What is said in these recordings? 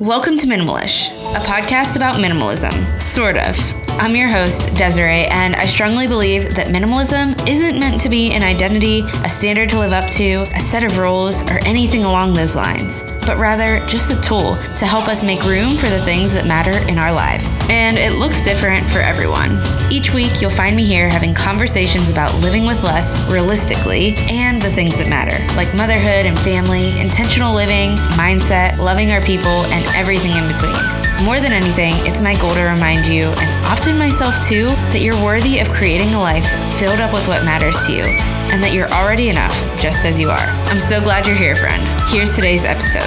Welcome to Minimalish, a podcast about minimalism, sort of. I'm your host, Desiree, and I strongly believe that minimalism isn't meant to be an identity, a standard to live up to, a set of rules, or anything along those lines, but rather just a tool to help us make room for the things that matter in our lives. And it looks different for everyone. Each week, you'll find me here having conversations about living with less realistically and the things that matter, like motherhood and family, intentional living, mindset, loving our people, and everything in between. More than anything, it's my goal to remind you, and often myself too, that you're worthy of creating a life filled up with what matters to you, and that you're already enough just as you are. I'm so glad you're here, friend. Here's today's episode.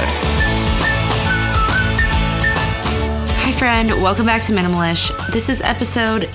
Hi, friend. Welcome back to Minimalish. This is episode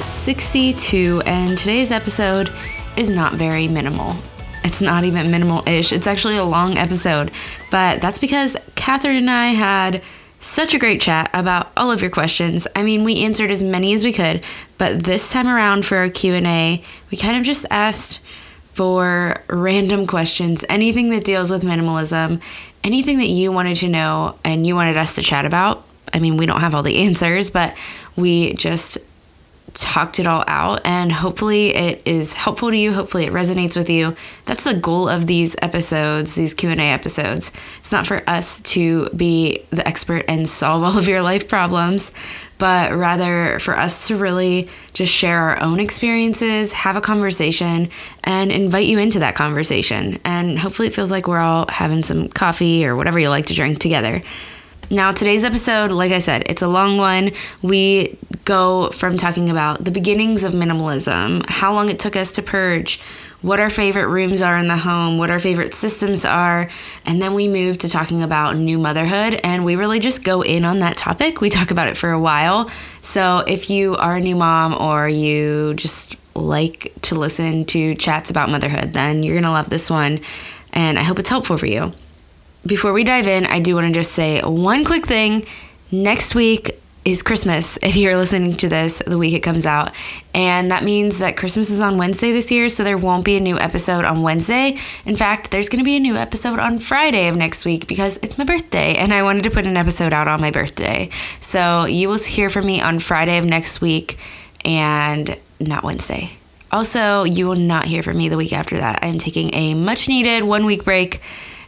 62, and today's episode is not very minimal. It's not even minimal-ish. It's actually a long episode, but that's because Catherine and I had such a great chat about all of your questions. I mean, we answered as many as we could, but this time around for our Q&A, we kind of just asked for random questions, anything that deals with minimalism, anything that you wanted to know and you wanted us to chat about. I mean, we don't have all the answers, but we just talked it all out, and hopefully it is helpful to you. Hopefully it resonates with you. That's the goal of these episodes, these Q&A episodes. It's not for us to be the expert and solve all of your life problems, but rather for us to really just share our own experiences, have a conversation, and invite you into that conversation. And hopefully it feels like we're all having some coffee or whatever you like to drink together. Now, today's episode, like I said, it's a long one. We go from talking about the beginnings of minimalism, how long it took us to purge, what our favorite rooms are in the home, what our favorite systems are, and then we move to talking about new motherhood, and we really just go in on that topic. We talk about it for a while. So if you are a new mom or you just like to listen to chats about motherhood, then you're going to love this one, and I hope it's helpful for you. Before we dive in, I do want to just say one quick thing. Next week is Christmas, if you're listening to this the week it comes out. And that means that Christmas is on Wednesday this year, so there won't be a new episode on Wednesday. In fact, there's going to be a new episode on Friday of next week because it's my birthday, and I wanted to put an episode out on my birthday. So you will hear from me on Friday of next week and not Wednesday. Also, you will not hear from me the week after that. I'm taking a much-needed 1-week break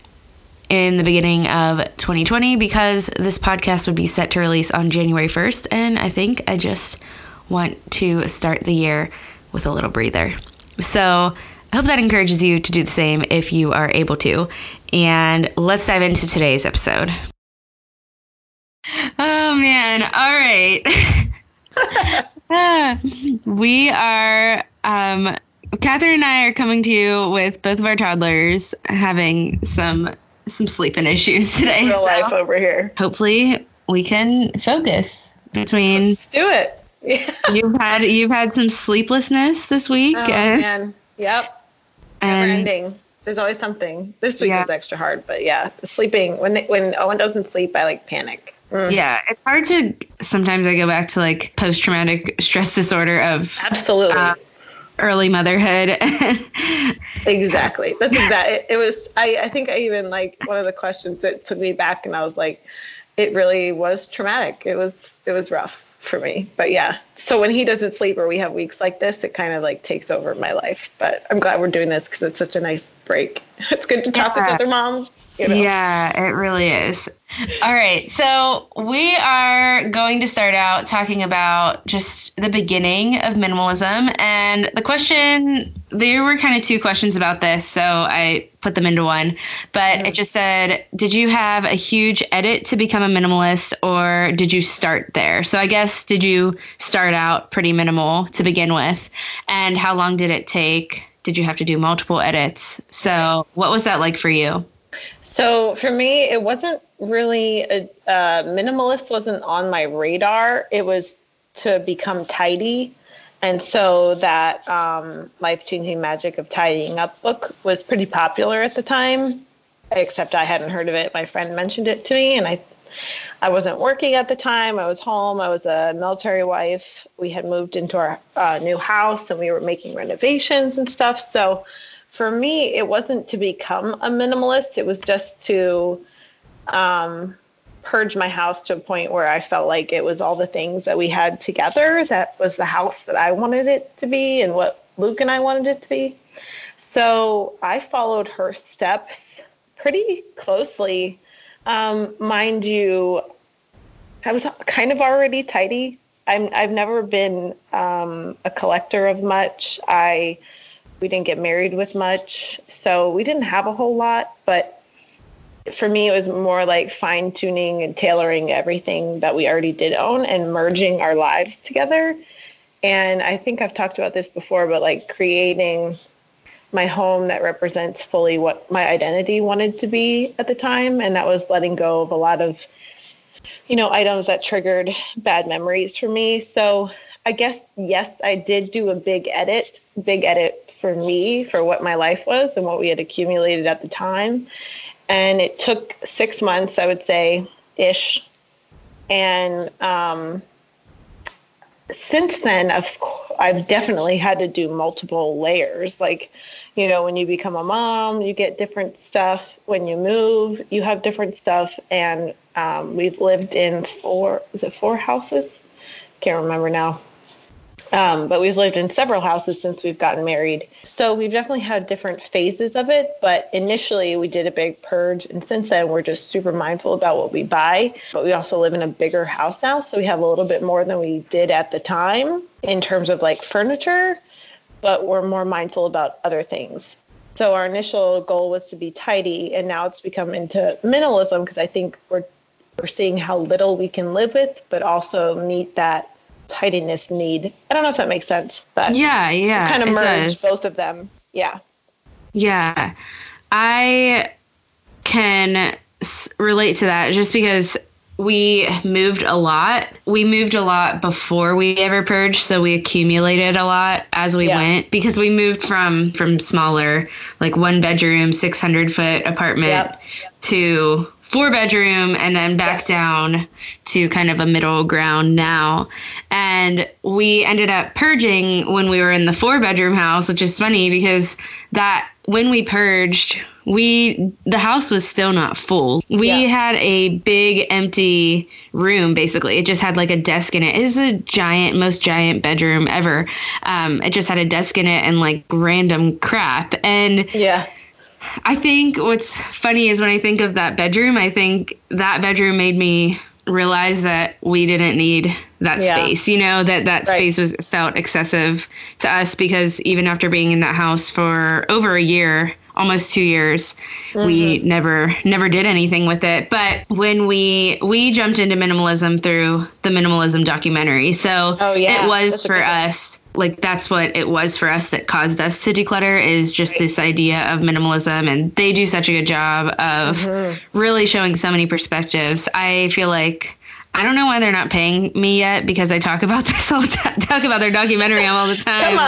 in the beginning of 2020 because this podcast would be set to release on January 1st, and I think I just want to start the year with a little breather. So I hope that encourages you to do the same if you are able to. And let's dive into today's episode. Oh man, all right. We are, Catherine and I are coming to you with both of our toddlers having some sleeping issues today. Real life over here. Hopefully we can focus between. Let's do it. Yeah. You've had some sleeplessness this week. Oh man. Yep. Never ending. There's always something. This week was extra hard, but yeah, sleeping when Owen doesn't sleep, I panic. Yeah, it's hard to. Sometimes I go back to post-traumatic stress disorder of absolutely. Early motherhood. Exactly. That's exactly. It was, I think I even one of the questions that took me back, and I was like, it really was traumatic. It was rough for me, but yeah. So when he doesn't sleep or we have weeks like this, it kind of takes over my life, but I'm glad we're doing this because it's such a nice break. It's good to talk with other moms. Yeah, it really is. All right. So we are going to start out talking about just the beginning of minimalism. And there were kind of two questions about this, so I put them into one. But It just said, did you have a huge edit to become a minimalist, or did you start there? So I guess, did you start out pretty minimal to begin with? And how long did it take? Did you have to do multiple edits? So what was that like for you? So for me, it wasn't really minimalist wasn't on my radar. It was to become tidy. And so that Life-Changing Magic of Tidying Up book was pretty popular at the time, except I hadn't heard of it. My friend mentioned it to me, and I wasn't working at the time. I was home. I was a military wife. We had moved into our new house, and we were making renovations and stuff. So for me, it wasn't to become a minimalist. It was just to purge my house to a point where I felt like it was all the things that we had together that was the house that I wanted it to be and what Luke and I wanted it to be. So I followed her steps pretty closely. Mind you, I was kind of already tidy. I've never been a collector of much. We didn't get married with much, so we didn't have a whole lot. But for me, it was more like fine tuning and tailoring everything that we already did own and merging our lives together. And I think I've talked about this before, but like creating my home that represents fully what my identity wanted to be at the time. And that was letting go of a lot of, items that triggered bad memories for me. So I guess, yes, I did do a big edit for me, for what my life was and what we had accumulated at the time. And it took 6 months, I would say, ish. And since then, I've definitely had to do multiple layers. Like, when you become a mom, you get different stuff. When you move, you have different stuff. And we've lived in 4 houses? Can't remember now. But we've lived in several houses since we've gotten married. So we've definitely had different phases of it. But initially we did a big purge. And since then, we're just super mindful about what we buy. But we also live in a bigger house now. So we have a little bit more than we did at the time in terms of like furniture. But we're more mindful about other things. So our initial goal was to be tidy. And now it's become into minimalism because I think we're seeing how little we can live with, but also meet that tidiness need. I don't know if that makes sense, but yeah, kind of merge both of them. Yeah. I can relate to that just because we moved a lot. We moved a lot before we ever purged, so we accumulated a lot as we went because we moved from smaller, like 1-bedroom, 600-foot apartment to 4-bedroom and then back down to kind of a middle ground now. And we ended up purging when we were in the 4-bedroom house, which is funny because when we purged, the house was still not full. We had a big empty room, basically. It just had like a desk in it. It is the most giant bedroom ever. It just had a desk in it and like random crap. And I think what's funny is when I think of that bedroom, I think that bedroom made me realize that we didn't need that space, that space felt excessive to us because even after being in that house for over a year, almost 2 years, we never did anything with it. But when we jumped into minimalism through the minimalism documentary. So it was for us, like that's what it was for us that caused us to declutter is just this idea of minimalism. And they do such a good job of really showing so many perspectives. I feel like I don't know why they're not paying me yet because I talk about this all the time, talk about their documentary all the time. Come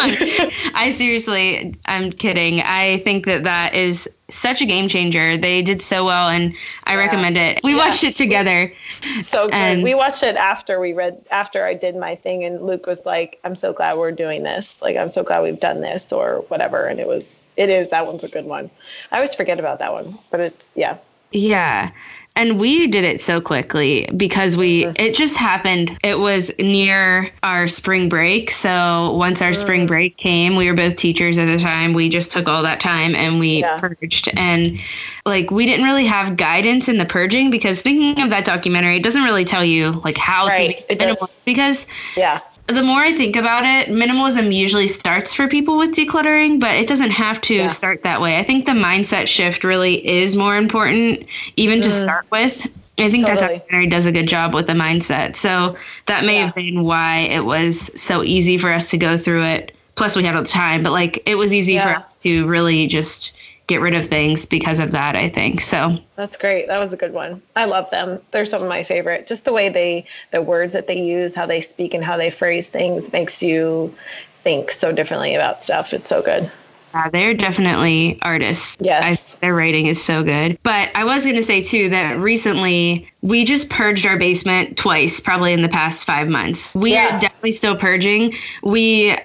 on. I'm kidding. I think that is such a game changer. They did so well and I recommend it. We watched it together. So good. We watched it after I did my thing and Luke was like, I'm so glad we're doing this. Like, I'm so glad we've done this or whatever. And that one's a good one. I always forget about that one, but Yeah. And we did it so quickly because it just happened. It was near our spring break. So once our spring break came, we were both teachers at the time. We just took all that time and we purged. And like, we didn't really have guidance in the purging because thinking of that documentary, it doesn't really tell you like how to be minimal because the more I think about it, minimalism usually starts for people with decluttering, but it doesn't have to start that way. I think the mindset shift really is more important, even to start with. I think that documentary does a good job with the mindset. So that may have been why it was so easy for us to go through it. Plus, we had all the time, but like it was easy for us to really just get rid of things because of that, I think. So that's great. That was a good one. I love them. They're some of my favorite. Just the way the words that they use, how they speak and how they phrase things makes you think so differently about stuff. It's so good. They're definitely artists. Yes. Their writing is so good. But I was going to say, too, that recently we just purged our basement twice, probably in the past 5 months. We are definitely still purging.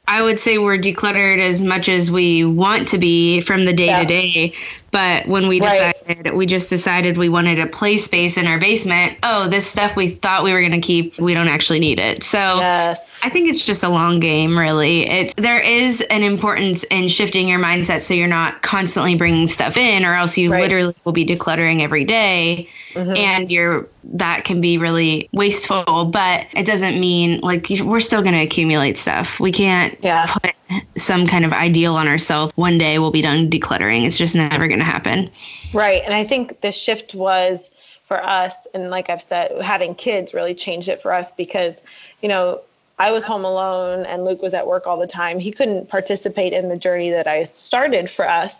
I would say we're decluttered as much as we want to be from the day to day. But when we decided we wanted a play space in our basement, this stuff we thought we were going to keep, we don't actually need it. So I think it's just a long game, really. There is an importance in shifting your mindset so you're not constantly bringing stuff in, or else you literally will be decluttering every day. And that can be really wasteful, but it doesn't mean we're still going to accumulate stuff. We can't put some kind of ideal on ourselves. One day we'll be done decluttering. It's just never going to happen. Right. And I think the shift was for us, and like I've said, having kids really changed it for us because, I was home alone and Luke was at work all the time. He couldn't participate in the journey that I started for us.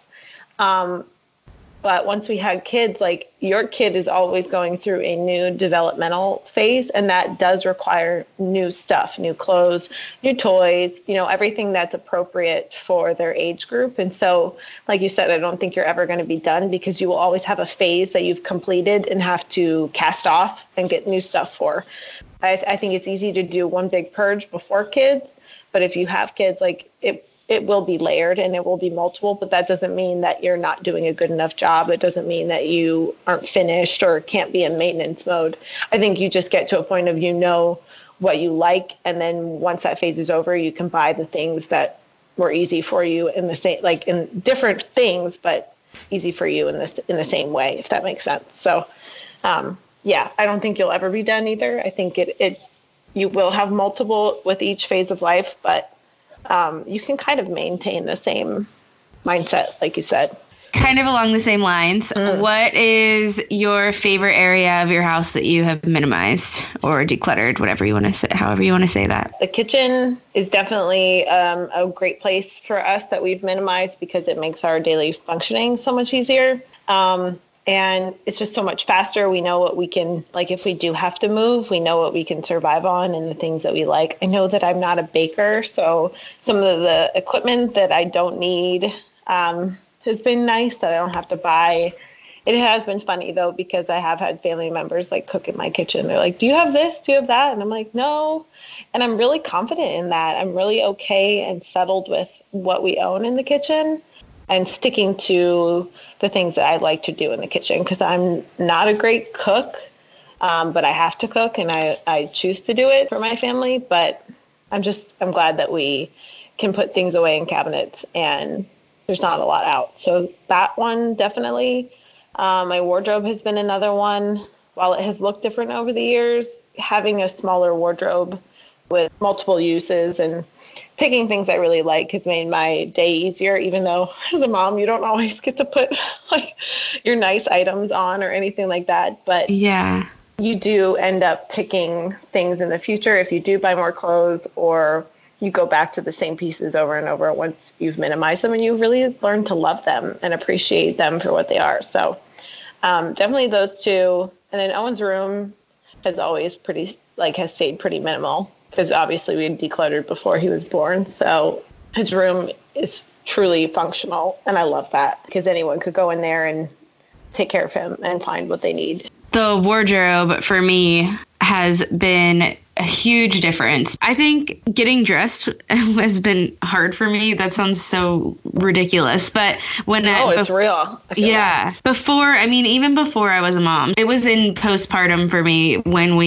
But once we had kids, your kid is always going through a new developmental phase, and that does require new stuff, new clothes, new toys, everything that's appropriate for their age group. And so, like you said, I don't think you're ever going to be done because you will always have a phase that you've completed and have to cast off and get new stuff for. I think it's easy to do one big purge before kids, but if you have kids, it will be layered and it will be multiple, but that doesn't mean that you're not doing a good enough job. It doesn't mean that you aren't finished or can't be in maintenance mode. I think you just get to a point of what you like, and then once that phase is over, you can buy the things that were easy for you in the same, in different things, but easy for you in the same way, if that makes sense. So, I don't think you'll ever be done either. I think you will have multiple with each phase of life, but you can kind of maintain the same mindset, like you said. Kind of along the same lines. What is your favorite area of your house that you have minimized or decluttered, whatever you want to say, however you want to say that? The kitchen is definitely a great place for us that we've minimized because it makes our daily functioning so much easier. And it's just so much faster. We know what we can, if we do have to move, we know what we can survive on and the things that we like. I know that I'm not a baker, so some of the equipment that I don't need has been nice that I don't have to buy. It has been funny, though, because I have had family members cook in my kitchen. They're like, do you have this? Do you have that? And I'm like, no. And I'm really confident in that. I'm really okay and settled with what we own in the kitchen and sticking to the things that I like to do in the kitchen because I'm not a great cook, but I have to cook and I choose to do it for my family. But I'm glad that we can put things away in cabinets and there's not a lot out. So that one definitely. My wardrobe has been another one. While it has looked different over the years, having a smaller wardrobe with multiple uses and picking things I really like has made my day easier, even though as a mom, you don't always get to put your nice items on or anything like that. But yeah, you do end up picking things in the future if you do buy more clothes or you go back to the same pieces over and over once you've minimized them and you really learn to love them and appreciate them for what they are. So definitely those two. And then Owen's room has always has stayed pretty minimal. Because obviously we had decluttered before he was born. So his room is truly functional. And I love that because anyone could go in there and take care of him and find what they need. The wardrobe for me has been a huge difference. I think getting dressed has been hard for me. That sounds so ridiculous. But it's real. Yeah. Even before I was a mom, it was in postpartum for me when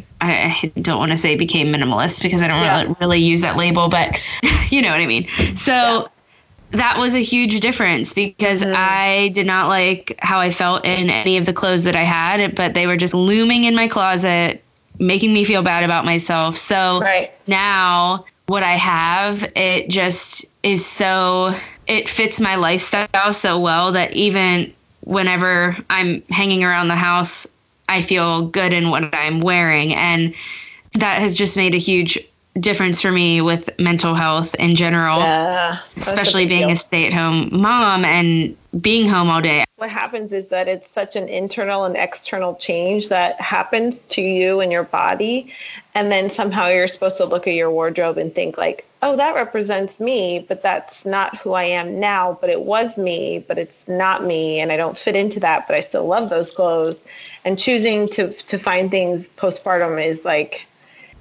I don't want to say became minimalist because I don't really use that label, but you know what I mean? So that was a huge difference because I did not like how I felt in any of the clothes that I had, but they were just looming in my closet, making me feel bad about myself. So now what I have, it just is it fits my lifestyle so well that even whenever I'm hanging around the house, I feel good in what I'm wearing. And that has just made a huge difference for me with mental health in general, especially being a stay-at-home mom and being home all day. What happens is that it's such an internal and external change that happens to you and your body. And then somehow you're supposed to look at your wardrobe and think oh, that represents me, but that's not who I am now. But it was me, but it's not me. And I don't fit into that, but I still love those clothes. And choosing to find things postpartum is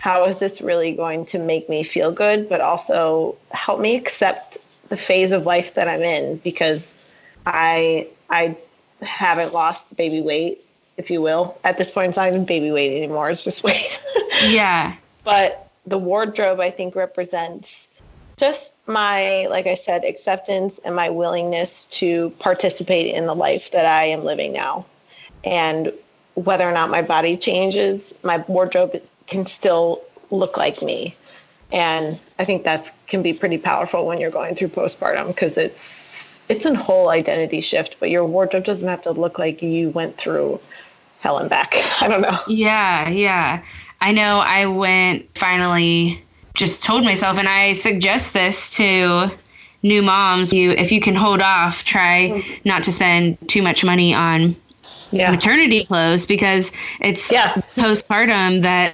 how is this really going to make me feel good, but also help me accept the phase of life that I'm in, because I haven't lost baby weight, if you will. At this point, it's not even baby weight anymore. It's just weight. Yeah. But the wardrobe, I think, represents just my, like I said, acceptance and my willingness to participate in the life that I am living now. And whether or not my body changes, my wardrobe can still look like me. And I think that can be pretty powerful when you're going through postpartum, because it's a whole identity shift, but your wardrobe doesn't have to look like you went through hell and back. I don't know. Yeah. I know I finally just told myself, and I suggest this to new moms, if you can hold off, try not to spend too much money on maternity clothes, because it's postpartum that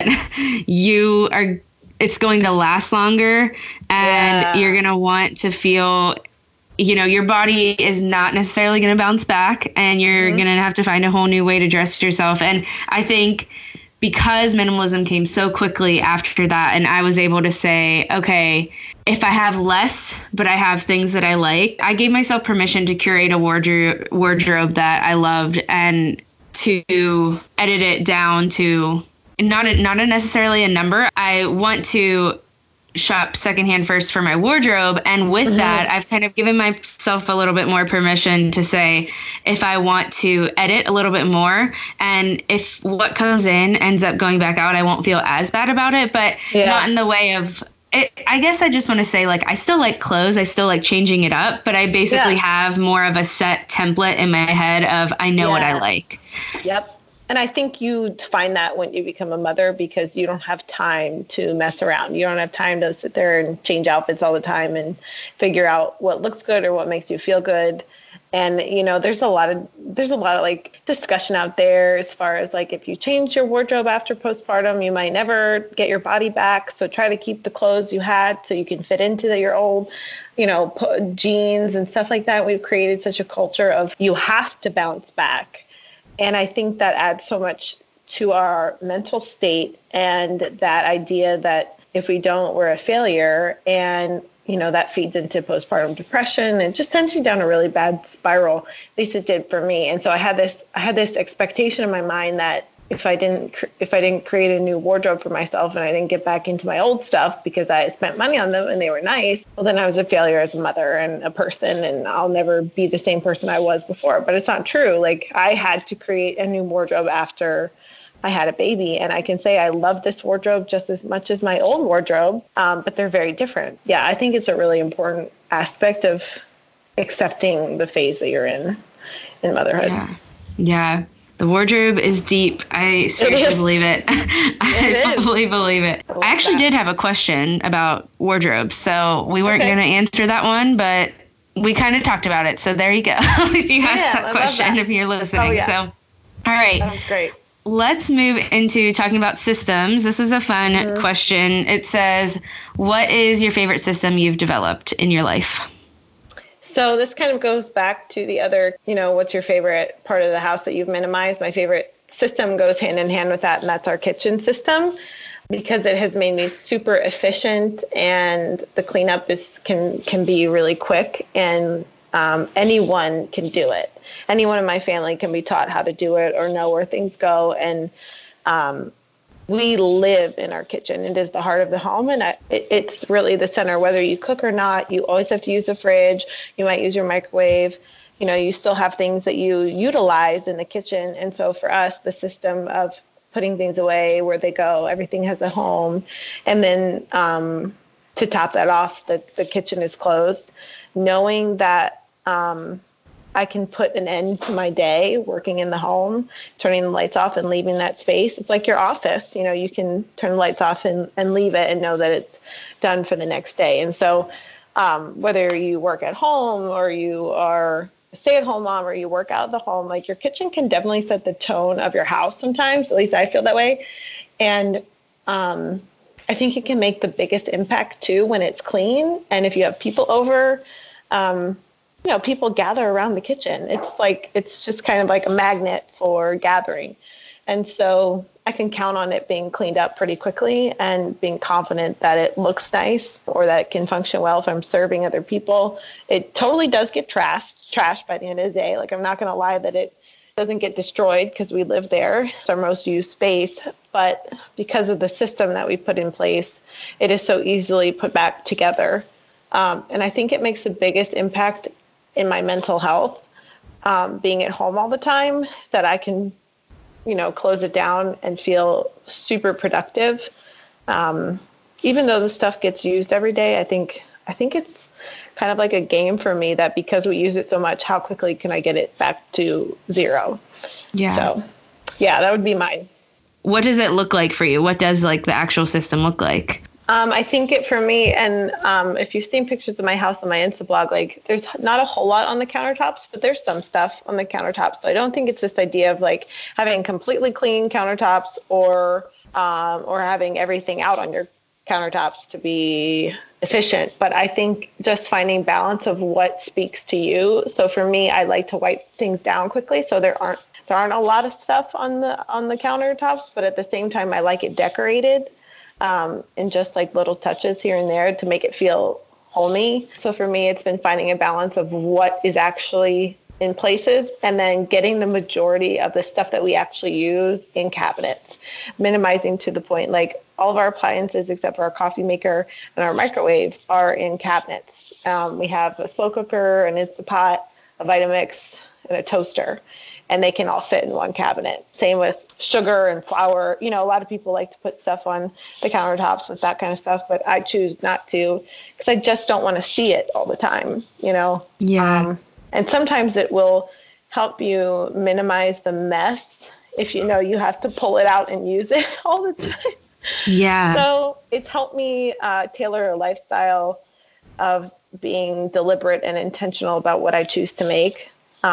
it's going to last longer, and you're going to want to feel, your body is not necessarily going to bounce back, and you're going to have to find a whole new way to dress yourself. And I think because minimalism came so quickly after that, and I was able to say, okay, if I have less, but I have things that I like, I gave myself permission to curate a wardrobe that I loved, and to edit it down to not necessarily a number. I want to shop secondhand first for my wardrobe. And with that, I've kind of given myself a little bit more permission to say, if I want to edit a little bit more, and if what comes in ends up going back out, I won't feel as bad about it, but not in the way of it. I guess I just want to say, like, I still like clothes. I still like changing it up, but I basically have more of a set template in my head of, I know what I like. Yep. And I think you find that when you become a mother, because you don't have time to mess around. You don't have time to sit there and change outfits all the time and figure out what looks good or what makes you feel good. And, there's a lot of like discussion out there as far as like, if you change your wardrobe after postpartum, you might never get your body back. So try to keep the clothes you had so you can fit into your old, jeans and stuff like that. We've created such a culture of you have to bounce back. And I think that adds so much to our mental state, and that idea that if we don't, we're a failure. And, that feeds into postpartum depression and just sends you down a really bad spiral. At least it did for me. And so I had this expectation in my mind that if I didn't create a new wardrobe for myself, and I didn't get back into my old stuff because I spent money on them and they were nice, well, then I was a failure as a mother and a person, and I'll never be the same person I was before. But it's not true. Like, I had to create a new wardrobe after I had a baby, and I can say I love this wardrobe just as much as my old wardrobe, but they're very different. Yeah, I think it's a really important aspect of accepting the phase that you're in motherhood. Yeah. The wardrobe is deep. I seriously believe it. I totally believe it. I actually did have a question about wardrobe, so we weren't going to answer that one, but we kind of talked about it. So there you go. If you asked that question, if you're listening. So, all right. That's great. Let's move into talking about systems. This is a fun question. It says, what is your favorite system you've developed in your life? So this kind of goes back to the other, what's your favorite part of the house that you've minimized? My favorite system goes hand in hand with that, and that's our kitchen system, because it has made me super efficient, and the cleanup can be really quick, and anyone can do it. Anyone in my family can be taught how to do it or know where things go. And we live in our kitchen. It is the heart of the home, and it's really the center. Whether you cook or not, you always have to use the fridge. You might use your microwave. You still have things that you utilize in the kitchen. And so for us, the system of putting things away, where they go, everything has a home. And then to top that off, the kitchen is closed. Knowing that I can put an end to my day working in the home, turning the lights off and leaving that space. It's like your office. You can turn the lights off and leave it and know that it's done for the next day. And so whether you work at home or you are a stay-at-home mom or you work out of the home, like, your kitchen can definitely set the tone of your house sometimes. At least I feel that way. And I think it can make the biggest impact too when it's clean. And if you have people over, people gather around the kitchen. It's just kind of like a magnet for gathering. And so I can count on it being cleaned up pretty quickly and being confident that it looks nice or that it can function well if I'm serving other people. It totally does get trashed by the end of the day. Like, I'm not going to lie that it doesn't get destroyed because we live there. It's our most used space. But because of the system that we put in place, it is so easily put back together. And I think it makes the biggest impact in my mental health, being at home all the time, that I can, close it down and feel super productive. Even though the stuff gets used every day, I think it's kind of like a game for me that because we use it so much, how quickly can I get it back to zero? Yeah. So, yeah, that would be mine. What does it look like for you? What does like the actual system look like? I think it for me, and if you've seen pictures of my house on my Insta blog, like there's not a whole lot on the countertops, but there's some stuff on the countertops. So I don't think it's this idea of like having completely clean countertops or having everything out on your countertops to be efficient. But I think just finding balance of what speaks to you. So for me, I like to wipe things down quickly, so there aren't a lot of stuff on the countertops, but at the same time, I like it decorated. And just like little touches here and there to make it feel homey. So for me, it's been finding a balance of what is actually in places and then getting the majority of the stuff that we actually use in cabinets, minimizing to the point like all of our appliances except for our coffee maker and our microwave are in cabinets. We have a slow cooker, an Instant Pot, a Vitamix, and a toaster. And they can all fit in one cabinet. Same with sugar and flour. A lot of people like to put stuff on the countertops with that kind of stuff, but I choose not to because I just don't want to see it all the time, Yeah. And sometimes it will help you minimize the mess if you have to pull it out and use it all the time. Yeah. So it's helped me tailor a lifestyle of being deliberate and intentional about what I choose to make.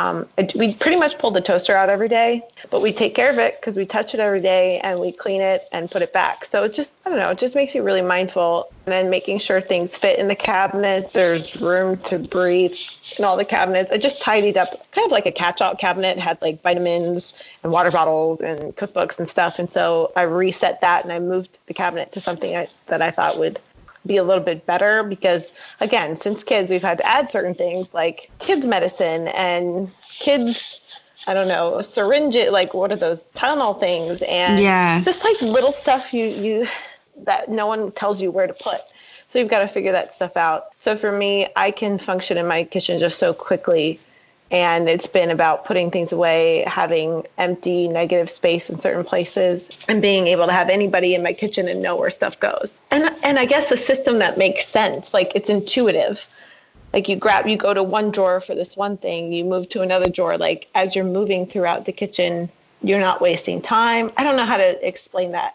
We pretty much pull the toaster out every day, but we take care of it because we touch it every day and we clean it and put it back. So it just, I don't know, it just makes you really mindful. And then making sure things fit in the cabinet, there's room to breathe in all the cabinets. I just tidied up kind of like a catch-all cabinet. It had like vitamins and water bottles and cookbooks and stuff. And so I reset that and I moved the cabinet to something that I thought would be a little bit better because, again, since kids, we've had to add certain things like kids' medicine and kids, I don't know, syringes, like what are those tunnel things? And just like little stuff you that no one tells you where to put. So you've got to figure that stuff out. So for me, I can function in my kitchen just so quickly. And it's been about putting things away, having empty, negative space in certain places, and being able to have anybody in my kitchen and know where stuff goes. And I guess a system that makes sense, like it's intuitive. Like you go to one drawer for this one thing, you move to another drawer. Like as you're moving throughout the kitchen, you're not wasting time. I don't know how to explain that,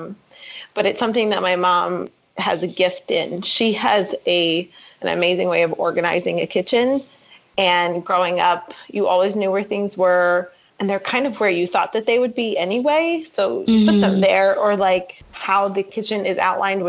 but it's something that my mom has a gift in. She has an amazing way of organizing a kitchen. And growing up, you always knew where things were, and they're kind of where you thought that they would be anyway. So you put them there, or like how the kitchen is outlined,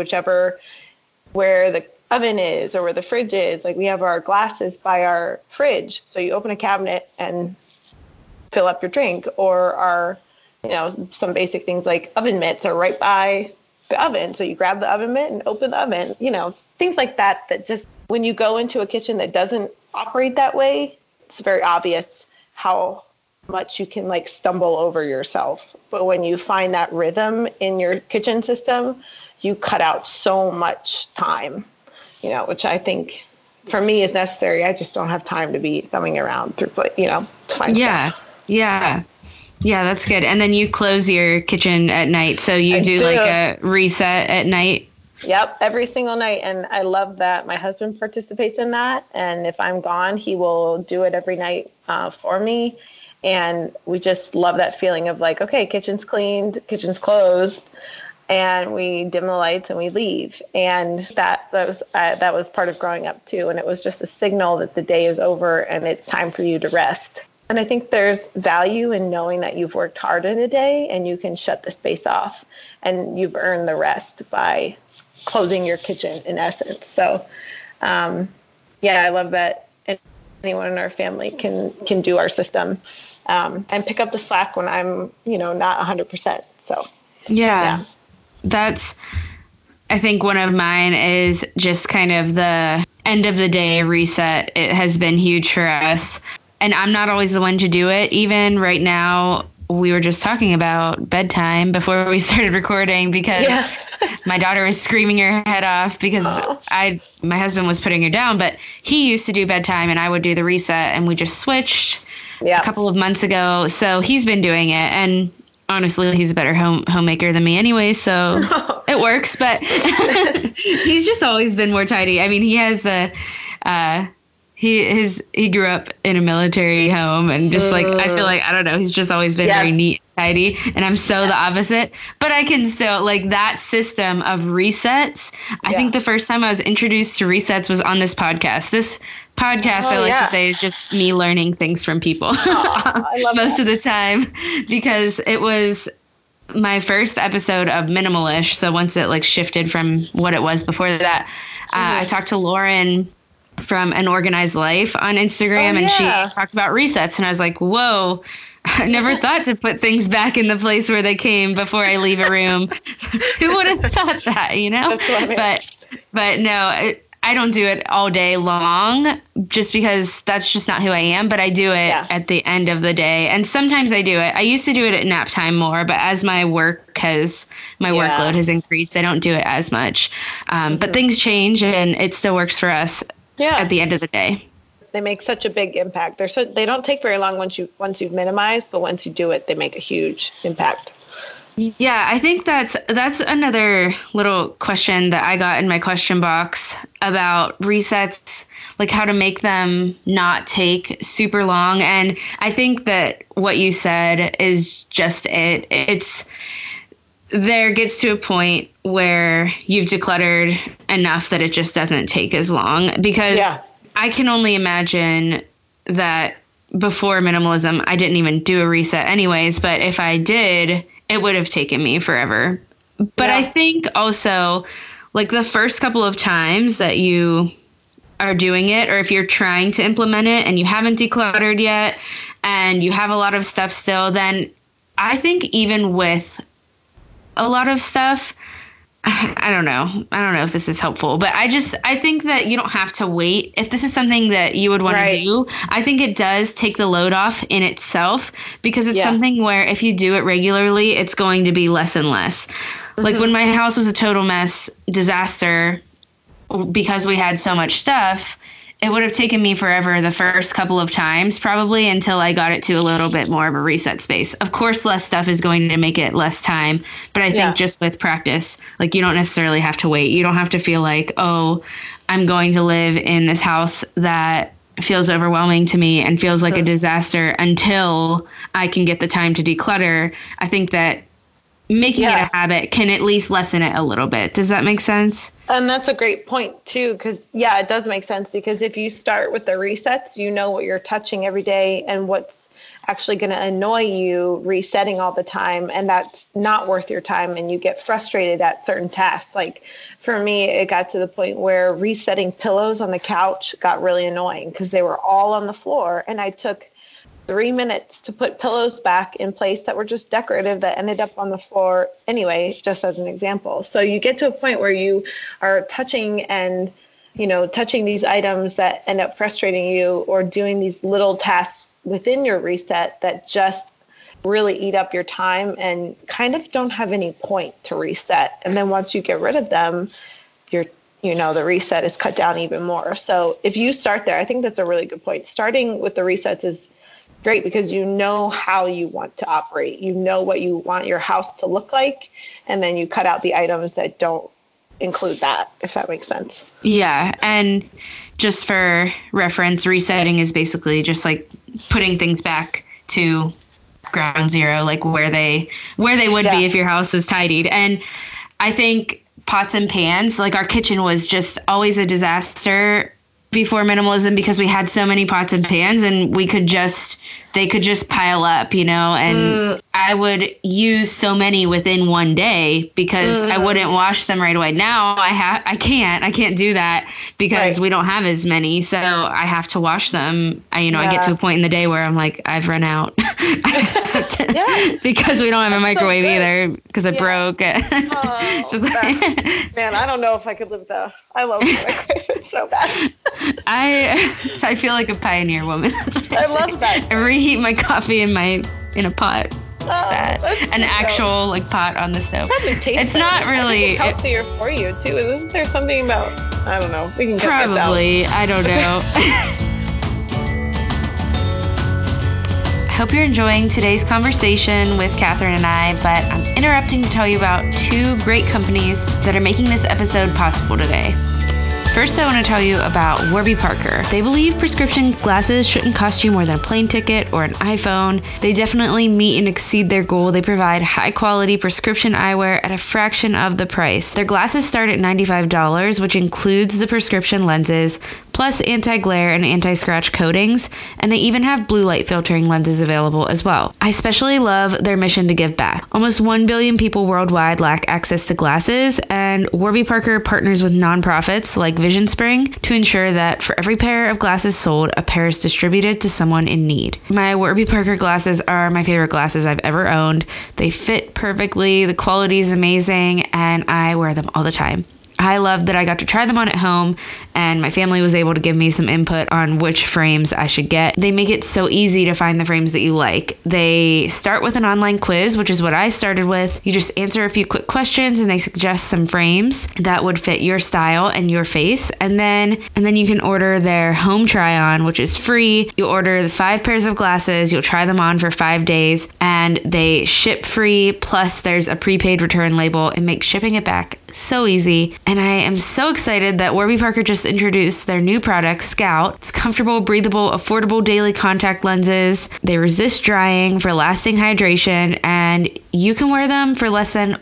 where the oven is or where the fridge is. Like we have our glasses by our fridge. So you open a cabinet and fill up your drink, or some basic things like oven mitts are right by the oven. So you grab the oven mitt and open the oven, things like that, that just when you go into a kitchen that doesn't operate that way, it's very obvious how much you can like stumble over yourself. But when you find that rhythm in your kitchen system, you cut out so much time, which I think for me is necessary. I just don't have time to be thumbing around to find stuff. Yeah, that's good. And then you close your kitchen at night. So you do like a reset at night. Yep, every single night. And I love that my husband participates in that. And if I'm gone, he will do it every night for me. And we just love that feeling of like, okay, kitchen's cleaned, kitchen's closed, and we dim the lights and we leave. And that was part of growing up too. And it was just a signal that the day is over and it's time for you to rest. And I think there's value in knowing that you've worked hard in a day and you can shut the space off and you've earned the rest by closing your kitchen in essence. So, I love that anyone in our family can do our system and pick up the slack when I'm, not 100%. So, yeah. That's, I think one of mine is just kind of the end of the day reset. It has been huge for us. And I'm not always the one to do it. Even right now, we were just talking about bedtime before we started recording because my daughter was screaming her head off because my husband was putting her down, but he used to do bedtime and I would do the reset, and we just switched a couple of months ago. So he's been doing it, and honestly, he's a better homemaker than me anyway, so it works. But he's just always been more tidy. I mean, he has he grew up in a military home, and just like, I feel like, I don't know, he's just always been very neat and tidy, and I'm so the opposite. But I can still, like, that system of resets. I think the first time I was introduced to resets was on this podcast. This podcast, I like to say, is just me learning things from people most of the time, because it was my first episode of Minimalish. So once it like shifted from what it was before that, I talked to Lauren from An Organized Life on Instagram, and she talked about resets, and I was like, whoa, I never thought to put things back in the place where they came before I leave a room. Who would have thought that, you know? But no, I don't do it all day long just because that's just not who I am, but I do it at the end of the day. And sometimes I do it. I used to do it at nap time more, but as my workload has increased, I don't do it as much. But things change, and it still works for us at the end of the day. They make such a big impact. They don't take very long once you've minimized, but once you do it, they make a huge impact. Yeah, I think that's another little question that I got in my question box about resets, like how to make them not take super long. And I think that what you said is just it. There gets to a point where you've decluttered enough that it just doesn't take as long, because I can only imagine that before minimalism, I didn't even do a reset anyways, but if I did, it would have taken me forever. But I think also, like, the first couple of times that you are doing it, or if you're trying to implement it and you haven't decluttered yet and you have a lot of stuff still, then I think even with a lot of stuff, I don't know if this is helpful, but I think that you don't have to wait. If this is something that you would want to do, I think it does take the load off in itself, because it's something where if you do it regularly, it's going to be less and less. Like when my house was a total disaster, because we had so much stuff, it would have taken me forever the first couple of times, probably, until I got it to a little bit more of a reset space. Of course, less stuff is going to make it less time. But I think just with practice, like, you don't necessarily have to wait. You don't have to feel like, oh, I'm going to live in this house that feels overwhelming to me and feels like a disaster until I can get the time to declutter. I think that making it a habit can at least lessen it a little bit. Does that make sense? And that's a great point too, because it does make sense, because if you start with the resets, you know what you're touching every day and what's actually going to annoy you resetting all the time, and that's not worth your time, and you get frustrated at certain tasks. Like for me, it got to the point where resetting pillows on the couch got really annoying because they were all on the floor, and I took 3 minutes to put pillows back in place that were just decorative that ended up on the floor anyway, just as an example. So you get to a point where you are touching these items that end up frustrating you, or doing these little tasks within your reset that just really eat up your time and kind of don't have any point to reset. And then once you get rid of them, the reset is cut down even more. So if you start there, I think that's a really good point. Starting with the resets is great, because you know how you want to operate. You know what you want your house to look like, and then you cut out the items that don't include that, if that makes sense. Yeah, and just for reference, resetting is basically just like putting things back to ground zero, like where they would be if your house was tidied. And I think pots and pans, like our kitchen was just always a disaster before minimalism because we had so many pots and pans and they could just pile up, and I would use so many within one day because I wouldn't wash them right away. Now I can't do that because we don't have as many. So I have to wash them. I get to a point in the day where I'm like, I've run out because we don't have a microwave either because it broke. Man, I don't know if I could live though. I love the microwave. It's so bad. I feel like a pioneer woman. I love that. I reheat my coffee in a pot. Sad. An actual like pot on the stove. It's not really healthier for you too. Isn't there something about, I don't know. We can get probably. I don't know. I hope you're enjoying today's conversation with Catherine and I, but I'm interrupting to tell you about two great companies that are making this episode possible today. First, I want to tell you about Warby Parker. They believe prescription glasses shouldn't cost you more than a plane ticket or an iPhone. They definitely meet and exceed their goal. They provide high-quality prescription eyewear at a fraction of the price. Their glasses start at $95, which includes the prescription lenses, plus anti-glare and anti-scratch coatings, and they even have blue light filtering lenses available as well. I especially love their mission to give back. Almost 1 billion people worldwide lack access to glasses, and Warby Parker partners with nonprofits like Vision Spring to ensure that for every pair of glasses sold, a pair is distributed to someone in need. My Warby Parker glasses are my favorite glasses I've ever owned. They fit perfectly, the quality is amazing, and I wear them all the time. I love that I got to try them on at home, and my family was able to give me some input on which frames I should get. They make it so easy to find the frames that you like. They start with an online quiz, which is what I started with. You just answer a few quick questions, and they suggest some frames that would fit your style and your face. And then you can order their home try-on, which is free. You order the 5 pairs of glasses. You'll try them on for 5 days, and they ship free. Plus, there's a prepaid return label. It makes shipping it back so easy. And I am so excited that Warby Parker just introduced their new product, Scout. It's comfortable, breathable, affordable daily contact lenses. They resist drying for lasting hydration, and you can wear them for less than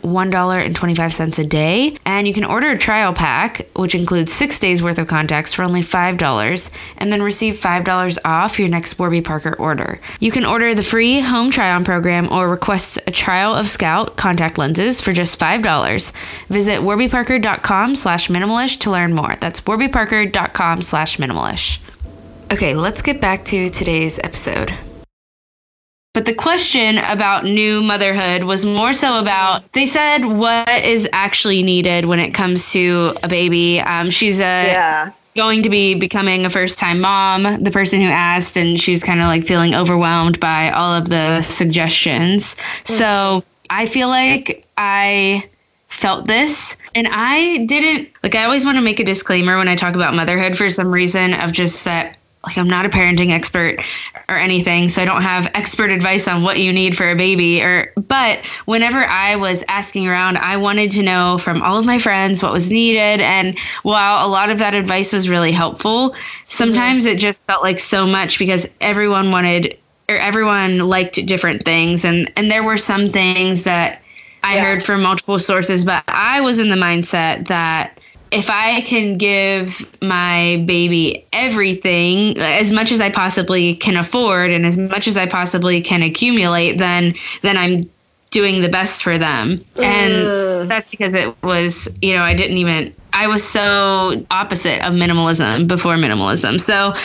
$1.25 a day. And you can order a trial pack, which includes 6 days worth of contacts for only $5, and then receive $5 off your next Warby Parker order. You can order the free home try-on program or request a trial of Scout contact lenses for just $5. Visit warbyparker.com/minimalish to learn more. That's warbyparker.com/minimalish. Okay, let's get back to today's episode. But the question about new motherhood was more so about, they said what is actually needed when it comes to a baby. She's going to be becoming a first-time mom, the person who asked, and she's kind of like feeling overwhelmed by all of the suggestions. Mm-hmm. So I feel like I felt this, and I always want to make a disclaimer when I talk about motherhood for some reason of just that, like, I'm not a parenting expert or anything, so I don't have expert advice on what you need for a baby. But whenever I was asking around, I wanted to know from all of my friends what was needed. And while a lot of that advice was really helpful, sometimes it just felt like so much because everyone liked different things. And there were some things that I heard from multiple sources, but I was in the mindset that if I can give my baby everything, as much as I possibly can afford and as much as I possibly can accumulate, then I'm doing the best for them. And that's because it was, I was so opposite of minimalism before minimalism.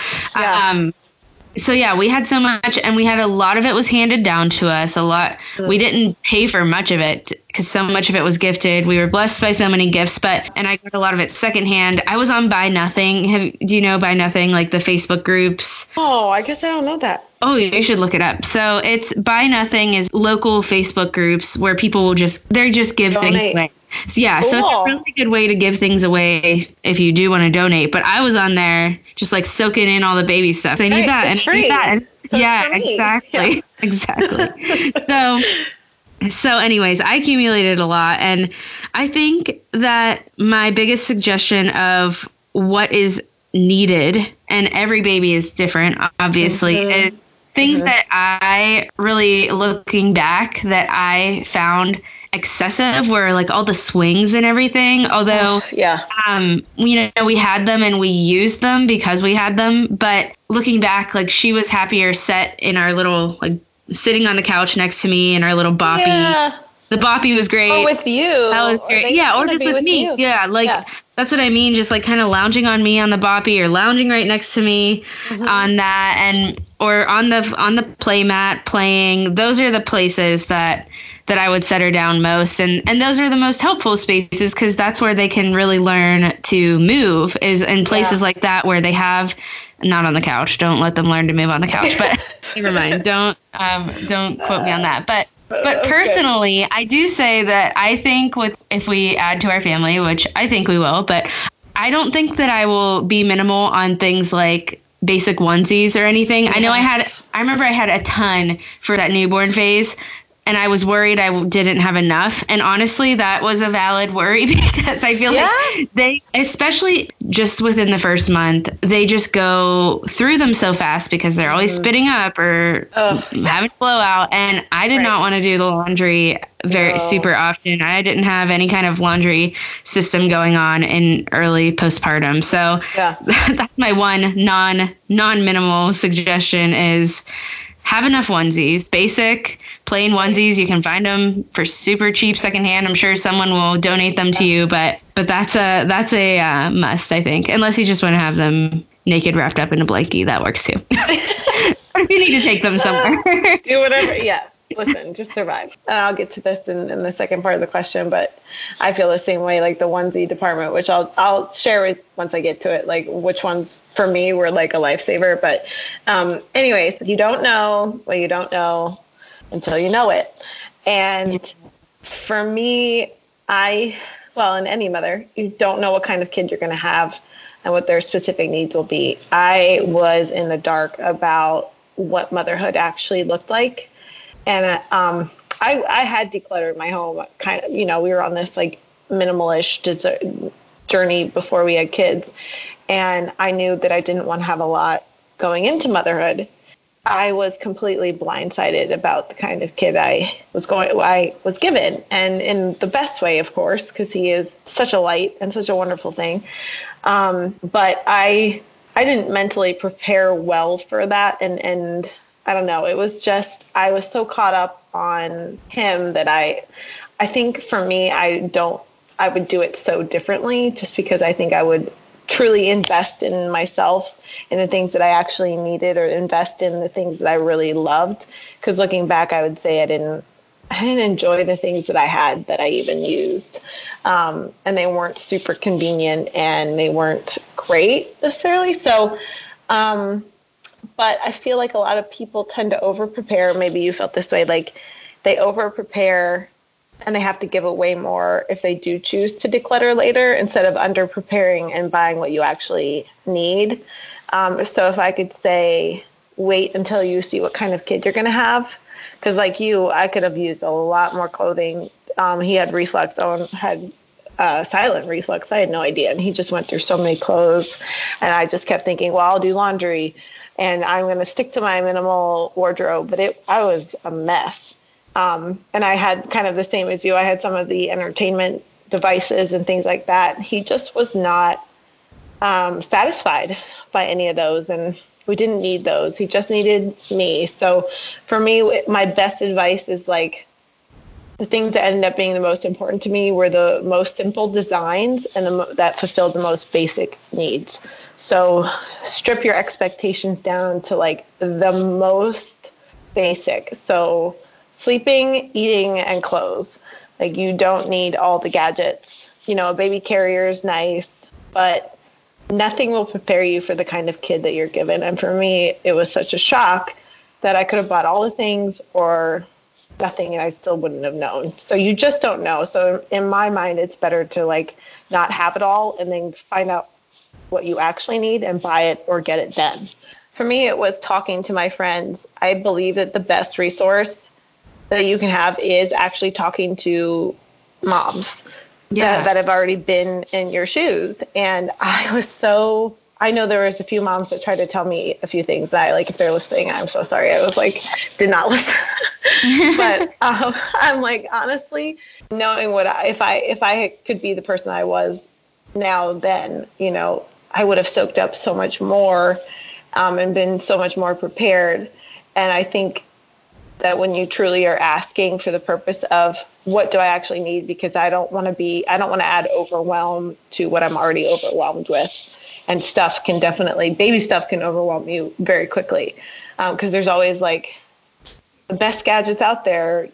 So we had so much, and we had a lot of it was handed down to us. We didn't pay for much of it because so much of it was gifted. We were blessed by so many gifts, and I got a lot of it secondhand. I was on Buy Nothing. Do you know Buy Nothing, like the Facebook groups? Oh, I guess I don't know that. Oh, you should look it up. So it's Buy Nothing is local Facebook groups where people will just give donate things away. So, so it's a really good way to give things away if you do want to donate. But I was on there just like soaking in all the baby stuff. So I need that and I need that. So exactly. Exactly. So anyways, I accumulated a lot. And I think that my biggest suggestion of what is needed, and every baby is different, obviously, and things that I really, looking back, that I found excessive, where like all the swings and everything, although yeah, we had them and we used them because we had them. But looking back, like she was happier set in our little, like sitting on the couch next to me in our little boppy. Yeah. The boppy was great. Or with you. That was great. Yeah, or just with me. You. Yeah, like that's what I mean. Just like kind of lounging on me on the boppy, or lounging right next to me on that, and or on the play mat playing. Those are the places that I would set her down most, and those are the most helpful spaces, because that's where they can really learn to move, is in places like that where they have, not on the couch. Don't let them learn to move on the couch. But never mind. Don't quote me on that. But personally, I do say that I think if we add to our family, which I think we will, but I don't think that I will be minimal on things like basic onesies or anything. I know I remember I had a ton for that newborn phase, and I was worried I didn't have enough. And honestly, that was a valid worry, because I feel like they, especially just within the first month, they just go through them so fast because they're always spitting up or having a blowout. And I did not want to do the laundry super often. I didn't have any kind of laundry system going on in early postpartum. So that's my one non-minimal suggestion, is have enough onesies, basic, plain onesies. You can find them for super cheap secondhand. I'm sure someone will donate them to you, but that's a must, I think. Unless you just want to have them naked, wrapped up in a blankie, that works too. Or if you need to take them somewhere, do whatever. Yeah, listen, just survive. And I'll get to this in the second part of the question, but I feel the same way. Like the onesie department, which I'll share with once I get to it, like which ones for me were like a lifesaver. But anyways, you don't know what you don't know until you know it. And for me, and any mother, you don't know what kind of kid you're going to have and what their specific needs will be. I was in the dark about what motherhood actually looked like. And I had decluttered my home, kind of, we were on this like minimalish journey before we had kids. And I knew that I didn't want to have a lot going into motherhood. I was completely blindsided about the kind of kid I was given, and in the best way, of course, because he is such a light and such a wonderful thing. But I didn't mentally prepare well for that. And I don't know, it was just, I was so caught up on him that I think for me, I would do it so differently, just because I think I would truly invest in myself and the things that I actually needed, or invest in the things that I really loved. Because looking back, I would say I didn't enjoy the things that I had that I even used. And they weren't super convenient, and they weren't great necessarily. So, but I feel like a lot of people tend to over-prepare. Maybe you felt this way, like they over-prepare and they have to give away more if they do choose to declutter later, instead of under-preparing and buying what you actually need. So if I could say, wait until you see what kind of kid you're going to have. Because like you, I could have used a lot more clothing. He had reflux. Owen had silent reflux. I had no idea. And he just went through so many clothes. And I just kept thinking, well, I'll do laundry and I'm going to stick to my minimal wardrobe. But I was a mess. And I had kind of the same as you. I had some of the entertainment devices and things like that. He just was not satisfied by any of those. And we didn't need those. He just needed me. So for me, my best advice is like the things that ended up being the most important to me were the most simple designs and that fulfilled the most basic needs. So strip your expectations down to like the most basic. So sleeping, eating, and clothes. Like you don't need all the gadgets. A baby carrier is nice, but nothing will prepare you for the kind of kid that you're given. And for me, it was such a shock that I could have bought all the things or nothing, and I still wouldn't have known. So you just don't know. So in my mind, it's better to like not have it all and then find out what you actually need and buy it or get it then. For me, it was talking to my friends. I believe that the best resource that you can have is actually talking to moms that have already been in your shoes. And I know there was a few moms that tried to tell me a few things that if they're listening, I'm so sorry. I was like, did not listen. But I'm like, honestly, knowing if I could be the person I was now, then, I would have soaked up so much more, and been so much more prepared. And I think that when you truly are asking for the purpose of what do I actually need, because I don't want to add overwhelm to what I'm already overwhelmed with. And baby stuff can overwhelm you very quickly. Because there's always like the best gadgets out there,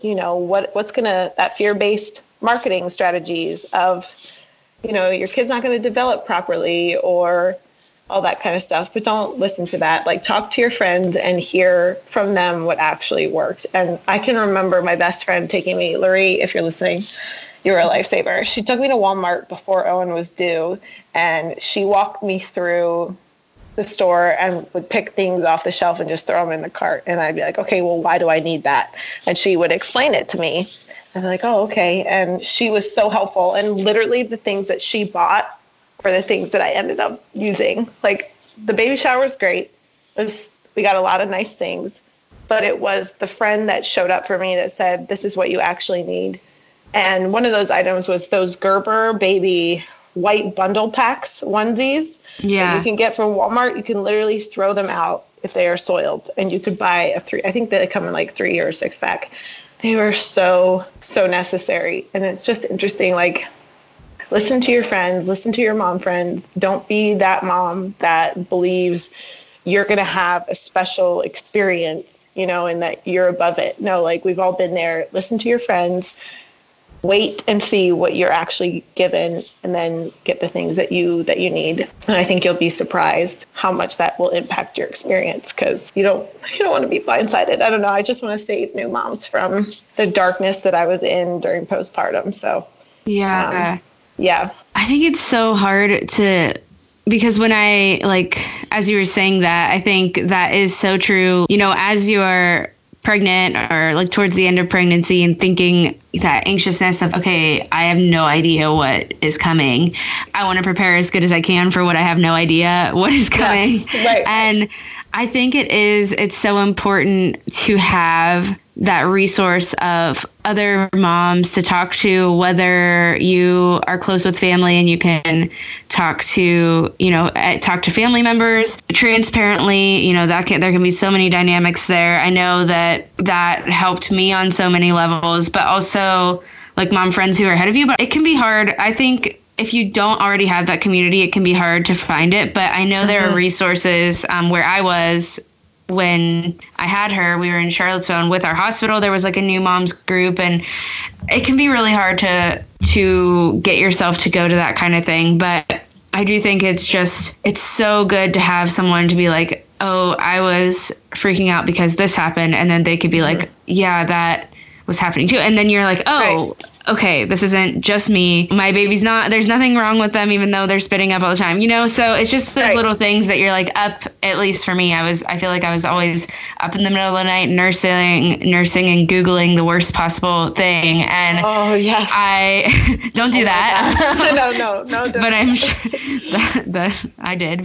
that fear-based marketing strategies of, your kid's not going to develop properly or all that kind of stuff. But don't listen to that. Like, talk to your friends and hear from them what actually worked. And I can remember my best friend taking me, Lori, if you're listening, you were a lifesaver. She took me to Walmart before Owen was due, and she walked me through the store and would pick things off the shelf and just throw them in the cart. And I'd be like, okay, well, why do I need that? And she would explain it to me. I'd be like, oh, okay. And she was so helpful. And literally the things that she bought were the things that I ended up using. Like, the baby shower was great. We got a lot of nice things, but it was the friend that showed up for me that said, this is what you actually need. And one of those items was those Gerber baby white bundle packs, onesies. Yeah. That you can get from Walmart. You can literally throw them out if they are soiled. And you could buy I think they come in like 3 or 6 pack. They were so necessary. And it's just interesting, like, listen to your friends, listen to your mom friends. Don't be that mom that believes you're going to have a special experience, and that you're above it. No, like, we've all been there. Listen to your friends. Wait and see what you're actually given, and then get the things that you need. And I think you'll be surprised how much that will impact your experience, because you don't want to be blindsided. I don't know. I just want to save new moms from the darkness that I was in during postpartum. So yeah. Yeah. I think it's so hard because when as you were saying that, I think that is so true. As you are pregnant or like towards the end of pregnancy and thinking that anxiousness of, okay, I have no idea what is coming. I want to prepare as good as I can for what I have no idea what is coming. Yeah, right. And I think it's so important to have that resource of other moms to talk to, whether you are close with family and you can talk to family members transparently. There can be so many dynamics there. I know that helped me on so many levels, but also like mom friends who are ahead of you. But it can be hard. I think if you don't already have that community, it can be hard to find it. But I know there are resources where I was when I had her. We were in Charlottesville, and with our hospital, there was like a new moms group, and it can be really hard to get yourself to go to that kind of thing. But I do think it's so good to have someone to be like, oh, I was freaking out because this happened. And then they could be like, yeah, that was happening too. And then you're like, oh, right. Okay, this isn't just me. My baby's there's nothing wrong with them, even though they're spitting up all the time, so it's just those little things that you're like up. At least for me, I feel like I was always up in the middle of the night, nursing and Googling the worst possible thing. And I don't do that. No, don't. But I'm sure that I did.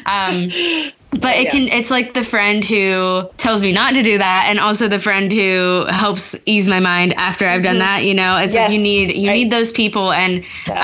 But it's like the friend who tells me not to do that, and also the friend who helps ease my mind after I've done that. It's like you need those people, and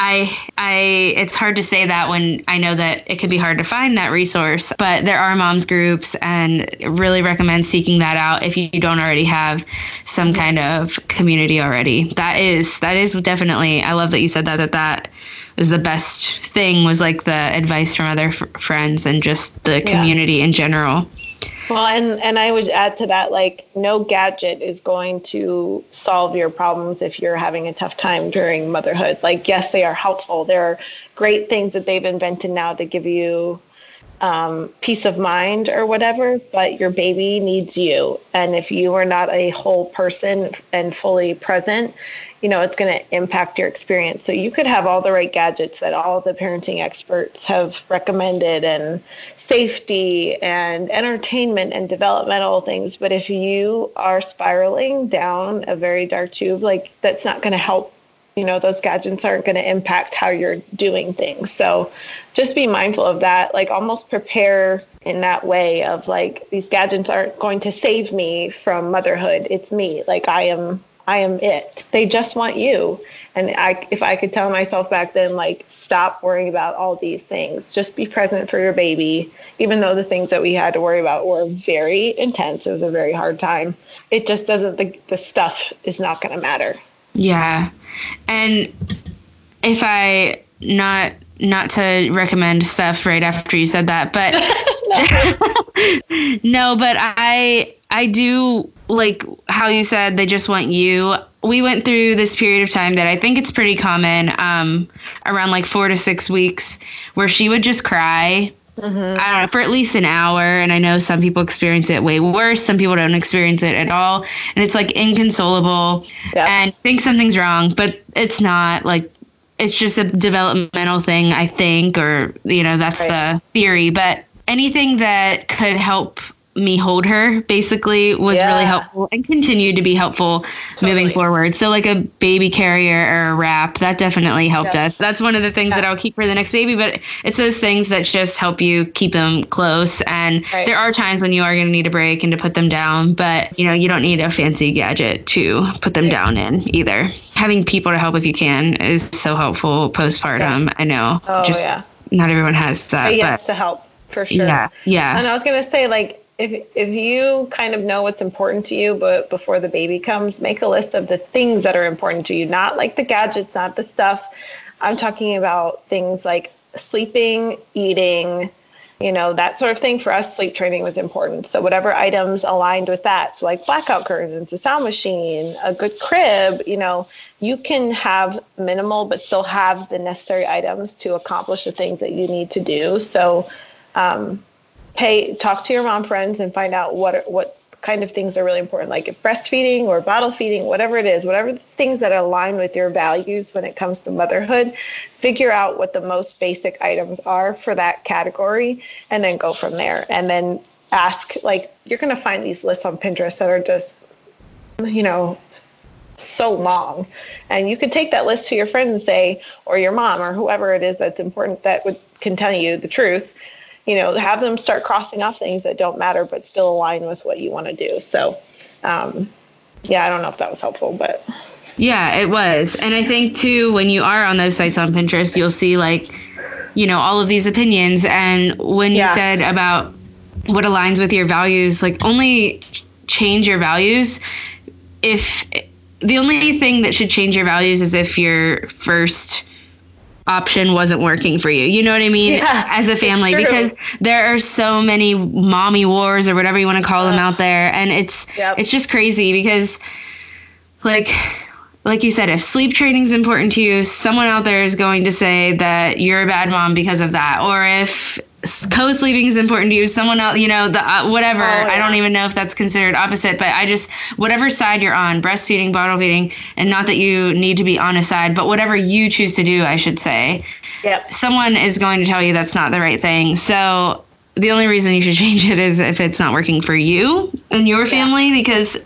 it's hard to say that when I know that it can be hard to find that resource. But there are moms groups, and really recommend seeking that out if you don't already have some kind of community already. That is definitely. I love that you said that was the best thing, was like the advice from other friends and just the community in general. Well, and I would add to that, like, no gadget is going to solve your problems if you're having a tough time during motherhood. Like, yes, they are helpful. There are great things that they've invented now to give you peace of mind or whatever, but your baby needs you. And if you are not a whole person and fully present, it's going to impact your experience. So you could have all the right gadgets that all the parenting experts have recommended, and safety and entertainment and developmental things. But if you are spiraling down a very dark tube, like, that's not going to help. Those gadgets aren't going to impact how you're doing things. So just be mindful of that. Like, almost prepare in that way of like, these gadgets aren't going to save me from motherhood. It's me. Like I am it. They just want you. And if I could tell myself back then, like, stop worrying about all these things, just be present for your baby, even though the things that we had to worry about were very intense. It was a very hard time. It just doesn't, the stuff is not going to matter. Yeah. And if I, not to recommend stuff right after you said that, but no, but I do like how you said they just want you. We went through this period of time that I think it's pretty common, around like 4 to 6 weeks, where she would just cry. Mm-hmm. I don't know, for at least an hour. And I know some people experience it way worse. Some people don't experience it at all. And it's like inconsolable and think something's wrong, but it's not. Like, it's just a developmental thing, I think, or, you know, that's the theory. But anything that could help me hold her basically was really helpful and continued to be helpful moving forward. So like a baby carrier or a wrap, that definitely helped us. That's one of the things that I'll keep for the next baby, but it's those things that just help you keep them close. And there are times when you are going to need a break and to put them down, but you know, you don't need a fancy gadget to put them down in either. Having people to help if you can is so helpful postpartum. I know not everyone has that, but to help for sure. Yeah. And I was going to say, like, if you kind of know what's important to you, but before the baby comes, make a list of the things that are important to you, not like the gadgets, not the stuff. I'm talking about things like sleeping, eating, you know, that sort of thing. For us, sleep training was important. So whatever items aligned with that. So like blackout curtains, a sound machine, a good crib, you know, you can have minimal, but still have the necessary items to accomplish the things that you need to do. So, talk to your mom friends and find out what kind of things are really important, like if breastfeeding or bottle feeding, whatever it is, whatever things that align with your values when it comes to motherhood, figure out what the most basic items are for that category and then go from there. And then ask, like, you're going to find these lists on Pinterest that are just, you know, so long. And you could take that list to your friend and say, or your mom or whoever it is that's important that can tell you the truth. You know, have them start crossing off things that don't matter, but still align with what you want to do. So, I don't know if that was helpful, but. Yeah, it was. And I think too, when you are on those sites on Pinterest, you'll see like, you know, all of these opinions. And when you said about what aligns with your values, like only change your values if the only thing that should change your values is if your first option wasn't working for you. You know what I mean? As a family, because there are so many mommy wars or whatever you want to call them out there. And it's just crazy because like you said, if sleep training is important to you, someone out there is going to say that you're a bad mom because of that. Or if co-sleeping is important to you, someone else, you know, the whatever. I don't even know if that's considered opposite, but whatever side you're on, breastfeeding, bottle feeding, and not that you need to be on a side, but whatever you choose to do, I should say, someone is going to tell you that's not the right thing. So the only reason you should change it is if it's not working for you and your family, because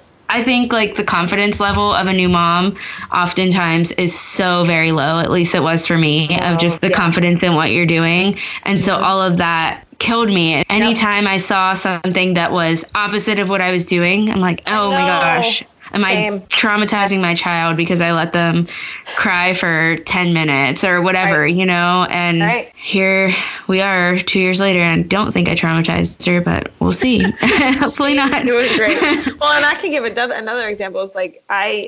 I think like the confidence level of a new mom oftentimes is so very low, at least it was for me, of just the confidence in what you're doing. And so all of that killed me. Anytime I saw something that was opposite of what I was doing, I'm like, oh my gosh, am I traumatizing my child because I let them cry for 10 minutes or whatever, you know? And here we are 2 years later, and I don't think I traumatized her, but we'll see. Hopefully not. It was great. Well, and I can give another example. It's like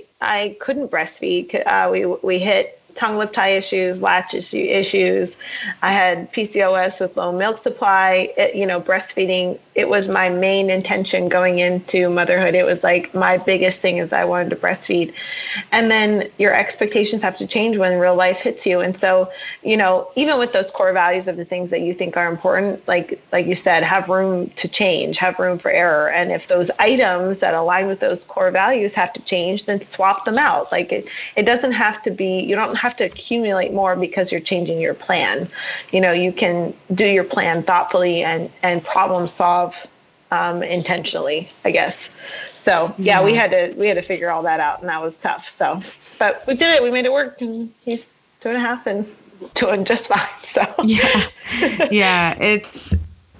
I couldn't breastfeed. We hit tongue lip tie issues, latch issues. I had PCOS with low milk supply. Breastfeeding, it was my main intention going into motherhood. It was like my biggest thing is I wanted to breastfeed. And then your expectations have to change when real life hits you. And so, even with those core values of the things that you think are important, like you said, have room to change, have room for error. And if those items that align with those core values have to change, then swap them out. Like it doesn't have to be, you don't have to accumulate more because you're changing your plan. You can do your plan thoughtfully and problem solve intentionally, I guess. So we had to figure all that out, and that was tough. So, but we did it. We made it work, and he's 2.5 and doing just fine. So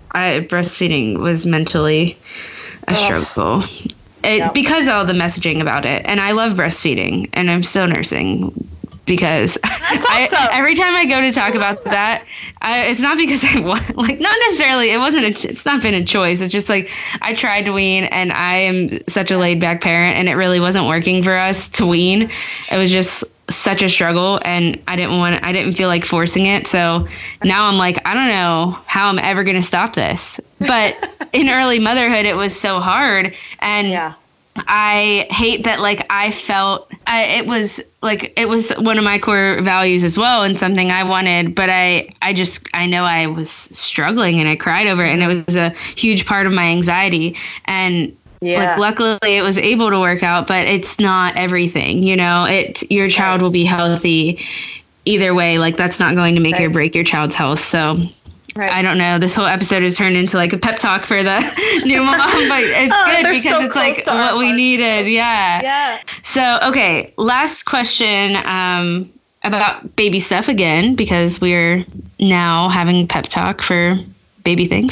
Breastfeeding was mentally a struggle. Because of all the messaging about it. And I love breastfeeding, and I'm still nursing because every time I go to talk about that, it's not because I want, like, not necessarily, it's not been a choice. It's just like, I tried to wean, and I am such a laid back parent, and it really wasn't working for us to wean. It was just such a struggle, and I didn't feel like forcing it. So now I'm like, I don't know how I'm ever going to stop this. But in early motherhood, it was so hard. And I hate that, like, I felt it was one of my core values as well, and something I wanted, but I know I was struggling, and I cried over it, and it was a huge part of my anxiety. And like, luckily it was able to work out, but it's not everything, you know. Your child will be healthy either way. Like, that's not going to make or break your child's health. So I don't know. This whole episode has turned into like a pep talk for the new mom, but it's good because so it's like what we needed. Yeah. So, okay. Last question about baby stuff again, because we're now having pep talk for baby things.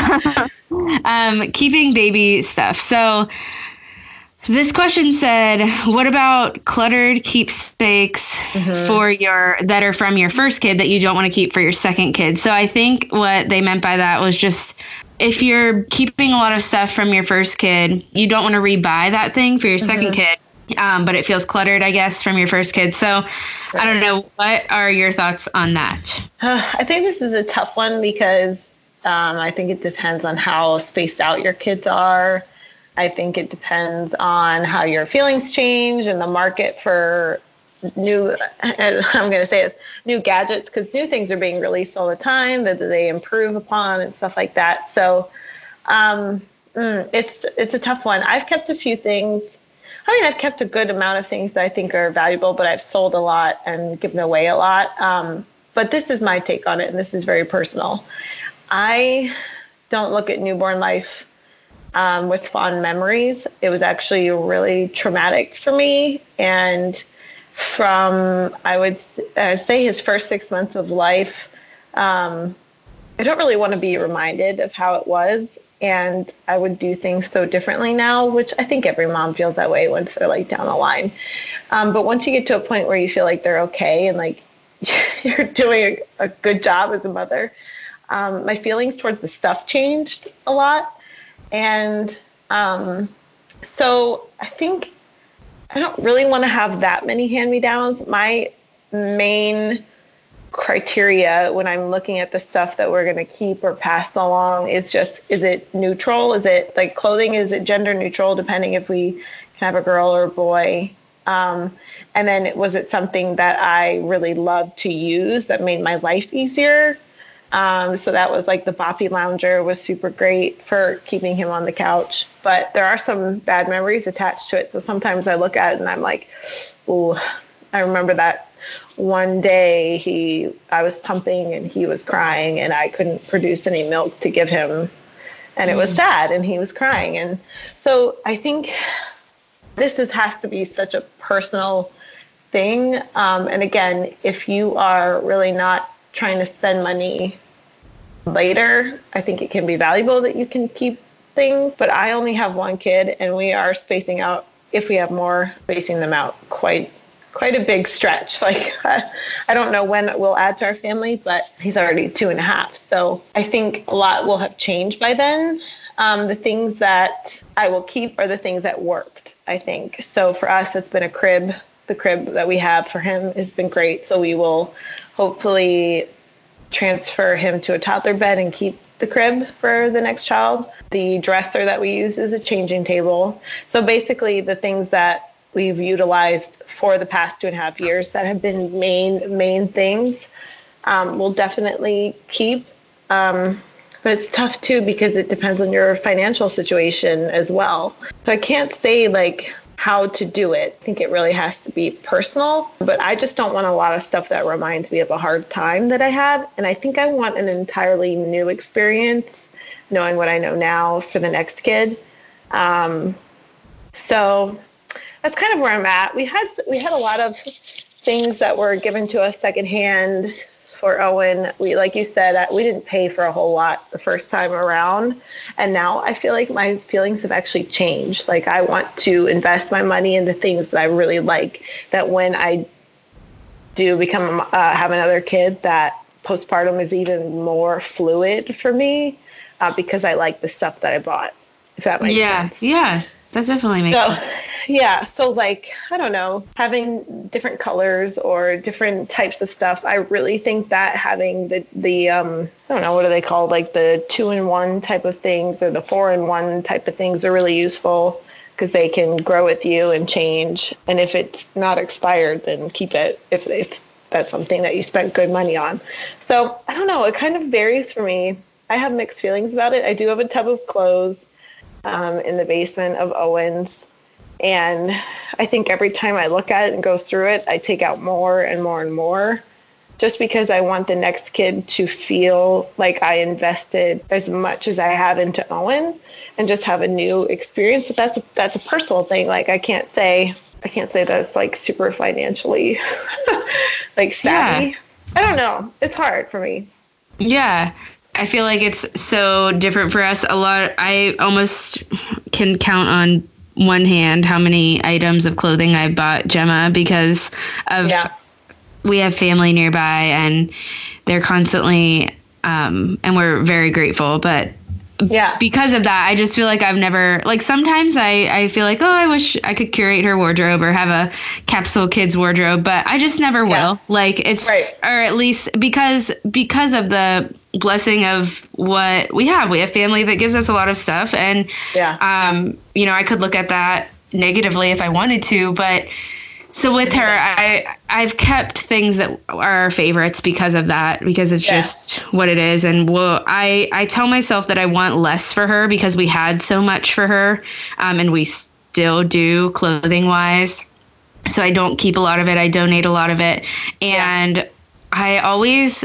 Keeping baby stuff. So this question said, what about cluttered keepsakes that are from your first kid that you don't want to keep for your second kid? So I think what they meant by that was just, if you're keeping a lot of stuff from your first kid, you don't want to rebuy that thing for your second kid. But it feels cluttered, I guess, from your first kid. So I don't know. What are your thoughts on that? I think this is a tough one because I think it depends on how spaced out your kids are. I think it depends on how your feelings change and the market for new gadgets, because new things are being released all the time that they improve upon and stuff like that. So it's a tough one. I've kept a few things. I mean, I've kept a good amount of things that I think are valuable, but I've sold a lot and given away a lot. But this is my take on it, and this is very personal. I don't look at newborn life with fond memories. It was actually really traumatic for me. And from, I would say, his first 6 months of life, I don't really want to be reminded of how it was. And I would do things so differently now, which I think every mom feels that way once they're like down the line. But once you get to a point where you feel like they're okay and like you're doing a good job as a mother, my feelings towards the stuff changed a lot. And so I think I don't really want to have that many hand-me-downs. My main criteria when I'm looking at the stuff that we're going to keep or pass along is just, is it neutral? Is it like clothing? Is it gender neutral, depending if we can have a girl or a boy? And then was it something that I really loved to use that made my life easier? So that was like the Boppy Lounger was super great for keeping him on the couch, but there are some bad memories attached to it. So sometimes I look at it and I'm like, ooh, I remember that one day I was pumping and he was crying and I couldn't produce any milk to give him. And it was sad and he was crying. And so I think this has to be such a personal thing. And again, if you are really not trying to spend money later, I think it can be valuable that you can keep things. But I only have one kid and we are spacing out, if we have more, spacing them out quite a big stretch. Like, I don't know when we'll add to our family, but he's already 2.5. So I think a lot will have changed by then. The things that I will keep are the things that worked, I think. So for us, it's been a crib. The crib that we have for him has been great. So we will hopefully transfer him to a toddler bed and keep the crib for the next child. The dresser that we use is a changing table. So basically the things that we've utilized for the past 2.5 years that have been main things, we'll definitely keep. But it's tough too, because it depends on your financial situation as well. So I can't say like how to do it. I think it really has to be personal, but I just don't want a lot of stuff that reminds me of a hard time that I had. And I think I want an entirely new experience, knowing what I know now for the next kid. So that's kind of where I'm at. We had a lot of things that were given to us secondhand for Owen. We, like you said, we didn't pay for a whole lot the first time around. And now I feel like my feelings have actually changed. Like I want to invest my money into things that I really like, that when I do become, have another kid, that postpartum is even more fluid for me because I like the stuff that I bought, if that makes sense. Yeah. That definitely makes sense. Yeah. So like, I don't know, having different colors or different types of stuff. I really think that having the I don't know, what are they called? Like the 2-in-1 type of things or the 4-in-1 type of things are really useful because they can grow with you and change. And if it's not expired, then keep it if that's something that you spent good money on. So I don't know. It kind of varies for me. I have mixed feelings about it. I do have a tub of clothes in the basement of Owen's. And I think every time I look at it and go through it, I take out more and more and more just because I want the next kid to feel like I invested as much as I have into Owen and just have a new experience. But that's a personal thing. Like I can't say that's like super financially like savvy. Yeah. I don't know. It's hard for me. Yeah. I feel like it's so different for us. I almost can count on one hand how many items of clothing I bought Gemma because of we have family nearby and they're constantly and we're very grateful. But because of that, I just feel like I've never, like sometimes I feel like, oh, I wish I could curate her wardrobe or have a capsule kids wardrobe, but I just never will. Like it's, or at least because of the blessing of what we have family that gives us a lot of stuff. And, I could look at that negatively if I wanted to, but so with her, I've kept things that are favorites because of that, because it's just what it is. And I tell myself that I want less for her because we had so much for her, and we still do clothing wise. So I don't keep a lot of it. I donate a lot of it. And I always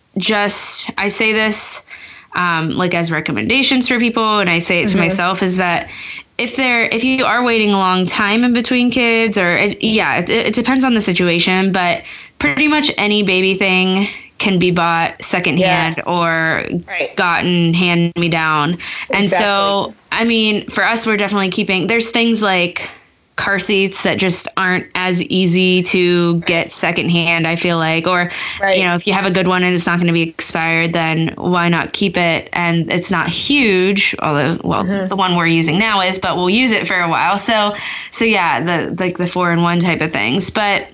I say this like as recommendations for people, and I say it to myself, is that if you are waiting a long time in between kids, or it depends on the situation, but pretty much any baby thing can be bought secondhand or gotten hand me down. And so, I mean, for us, we're definitely there's things like car seats that just aren't as easy to get secondhand, I feel like, or, if you have a good one and it's not going to be expired, then why not keep it? And it's not huge, although, the one we're using now is, but we'll use it for a while. So yeah, the 4-in-1 type of things. But,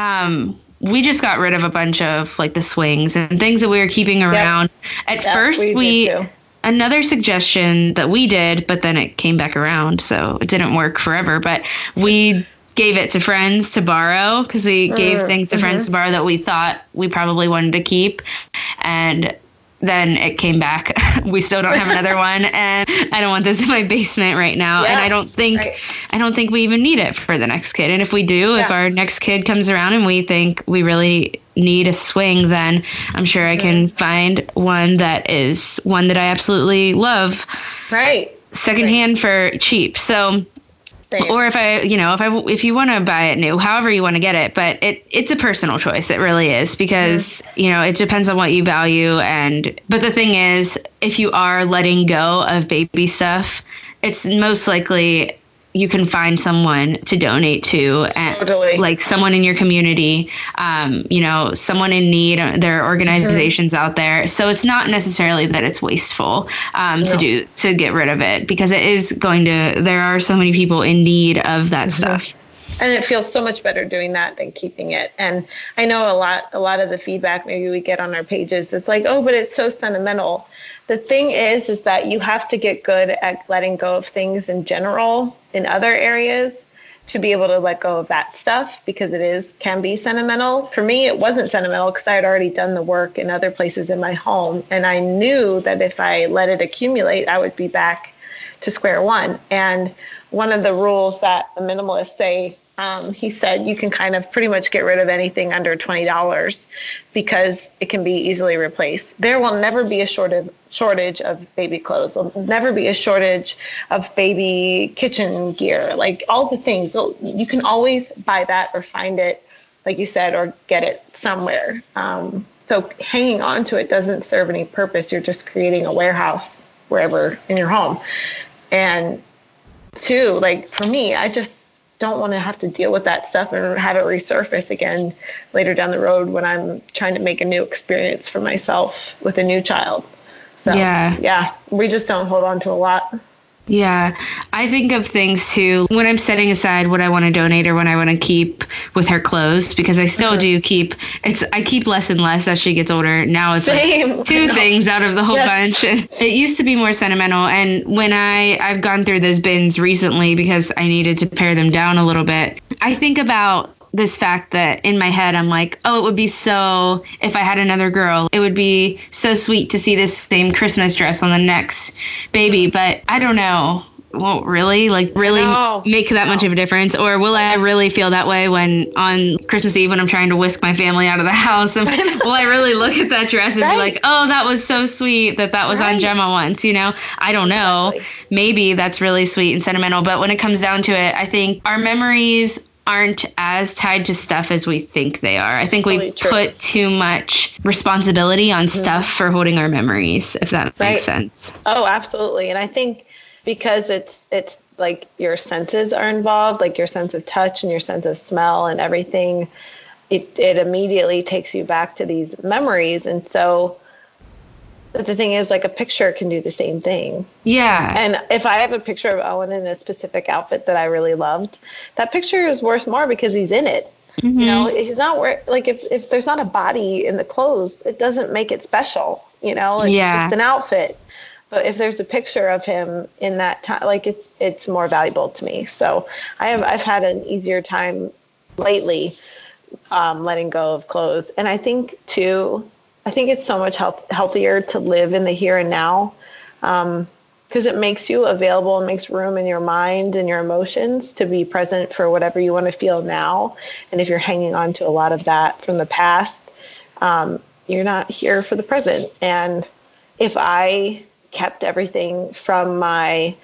we just got rid of a bunch of like the swings and things that we were keeping around. At first another suggestion that we did, but then it came back around, so it didn't work forever. But we gave it to friends to borrow because we gave things to friends to borrow that we thought we probably wanted to keep. And then it came back. We still don't have another one, and I don't want this in my basement right now. And I don't think we even need it for the next kid. And if we do, if our next kid comes around and we think we really need a swing, then I'm sure I can find one that I absolutely love. Secondhand for cheap. So, or if you want to buy it new, however you want to get it, but it's a personal choice. It really is, because, it depends on what you value. But the thing is, if you are letting go of baby stuff, it's most likely you can find someone to donate to, and like someone in your community, someone in need. There are organizations out there. So it's not necessarily that it's wasteful to get rid of it, because there are so many people in need of that stuff. And it feels so much better doing that than keeping it. And I know a lot of the feedback maybe we get on our pages is like, oh, but it's so sentimental. The thing is that you have to get good at letting go of things in general in other areas to be able to let go of that stuff, because can be sentimental. For me, it wasn't sentimental because I had already done the work in other places in my home. And I knew that if I let it accumulate, I would be back to square one. And one of the rules that the minimalists say, he said, you can kind of pretty much get rid of anything under $20 because it can be easily replaced. There will never be a shortage of baby clothes. There'll never be a shortage of baby kitchen gear, like all the things. So you can always buy that or find it, like you said, or get it somewhere. So hanging on to it doesn't serve any purpose. You're just creating a warehouse wherever in your home. And two, like for me, I just don't want to have to deal with that stuff and have it resurface again later down the road when I'm trying to make a new experience for myself with a new child. So yeah, we just don't hold on to a lot. Yeah, I think of things too when I'm setting aside what I want to donate or when I want to keep with her clothes, because I still do keep, I keep less and less as she gets older. Now it's like two things out of the whole bunch. It used to be more sentimental. And when I've gone through those bins recently because I needed to pare them down a little bit, I think about this fact that in my head, I'm like, oh, it would be so, if I had another girl, it would be so sweet to see this same Christmas dress on the next baby. But I don't know. Won't really make that much of a difference? Or will I really feel that way when on Christmas Eve when I'm trying to whisk my family out of the house? And will I really look at that dress and be like, oh, that was so sweet that was on Gemma once, I don't know. Exactly. Maybe that's really sweet and sentimental. But when it comes down to it, I think our memories aren't as tied to stuff as we think they are. I think we put too much responsibility on stuff for holding our memories, if that makes sense. Oh, absolutely. And I think because it's like your senses are involved, like your sense of touch and your sense of smell and everything, it immediately takes you back to these memories. And so but the thing is, like, a picture can do the same thing. Yeah. And if I have a picture of Owen in a specific outfit that I really loved, that picture is worth more because he's in it. Mm-hmm. He's not like if there's not a body in the cloths, it doesn't make it special. It's just an outfit. But if there's a picture of him in that time, like it's more valuable to me. So I've had an easier time lately letting go of clothes. And I think too, it's so much healthier to live in the here and now, because it makes you available and makes room in your mind and your emotions to be present for whatever you want to feel now. And if you're hanging on to a lot of that from the past, you're not here for the present. And if I kept everything from my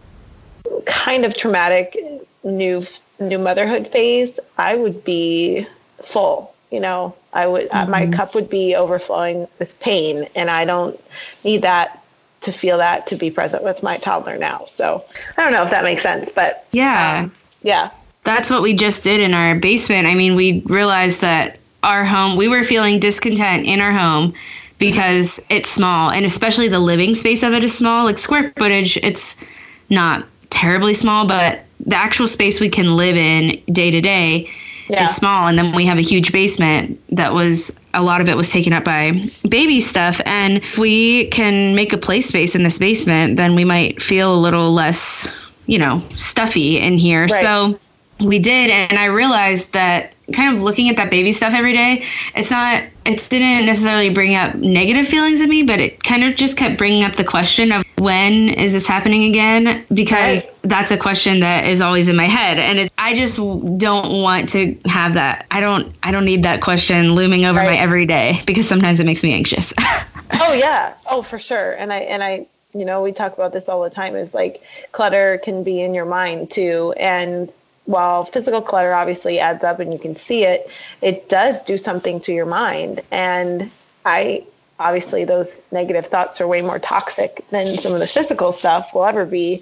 kind of traumatic new motherhood phase, I would be full. I would, my cup would be overflowing with pain, and I don't need that to feel that to be present with my toddler now. So I don't know if that makes sense, but yeah. That's what we just did in our basement. I mean, we realized that our home, we were feeling discontent in our home because it's small, and especially the living space of it is small. Like square footage, it's not terribly small, but the actual space we can live in day to day is small. And then we have a huge basement that a lot of it was taken up by baby stuff. And if we can make a play space in this basement, then we might feel a little less, stuffy in here. Right. So we did. And I realized that kind of looking at that baby stuff every day, it didn't necessarily bring up negative feelings in me, but it kind of just kept bringing up the question of when is this happening again? Because that's a question that is always in my head. And I just don't want to have that. I don't need that question looming over my everyday, because sometimes it makes me anxious. Oh yeah. Oh, for sure. And I, we talk about this all the time, is like clutter can be in your mind too. And while physical clutter obviously adds up and you can see it, it does do something to your mind. And obviously those negative thoughts are way more toxic than some of the physical stuff will ever be.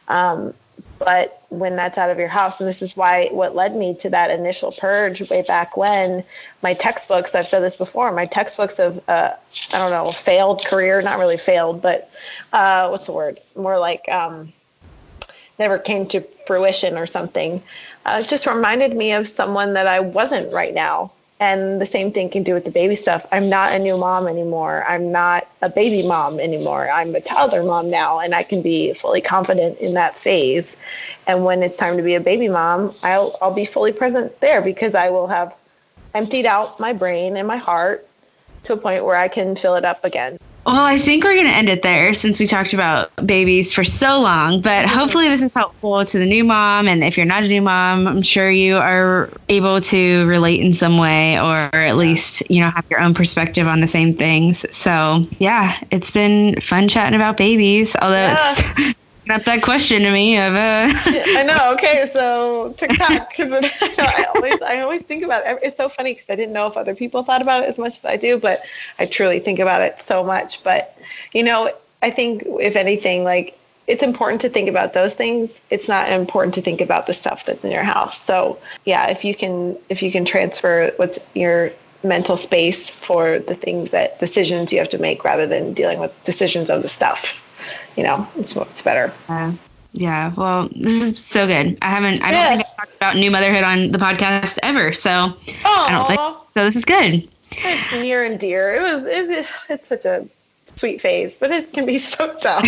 But when that's out of your house, and this is what led me to that initial purge way back when, my textbooks, I've said this before, my textbooks of, failed career, not really failed, but what's the word? More like never came to fruition or something. It just reminded me of someone that I wasn't right now. And the same thing can do with the baby stuff. I'm not a new mom anymore. I'm not a baby mom anymore. I'm a toddler mom now, and I can be fully confident in that phase. And when it's time to be a baby mom, I'll be fully present there, because I will have emptied out my brain and my heart to a point where I can fill it up again. Well, I think we're going to end it there, since we talked about babies for so long. But hopefully this is helpful to the new mom. And if you're not a new mom, I'm sure you are able to relate in some way, or at least, have your own perspective on the same things. So, yeah, it's been fun chatting about babies, although it's up that question to me of I know. Okay, so TikTok, because I always think about it. It's so funny because I didn't know if other people thought about it as much as I do, but I truly think about it so much. But I think if anything, like, it's important to think about those things. It's not important to think about the stuff that's in your house. So yeah, if you can transfer what's your mental space for the decisions you have to make rather than dealing with decisions of the stuff, it's better. Yeah. Well, this is so good. I don't think I've talked about new motherhood on the podcast ever. So I don't think so. This is good. It's near and dear. It's such a sweet phase, but it can be so tough.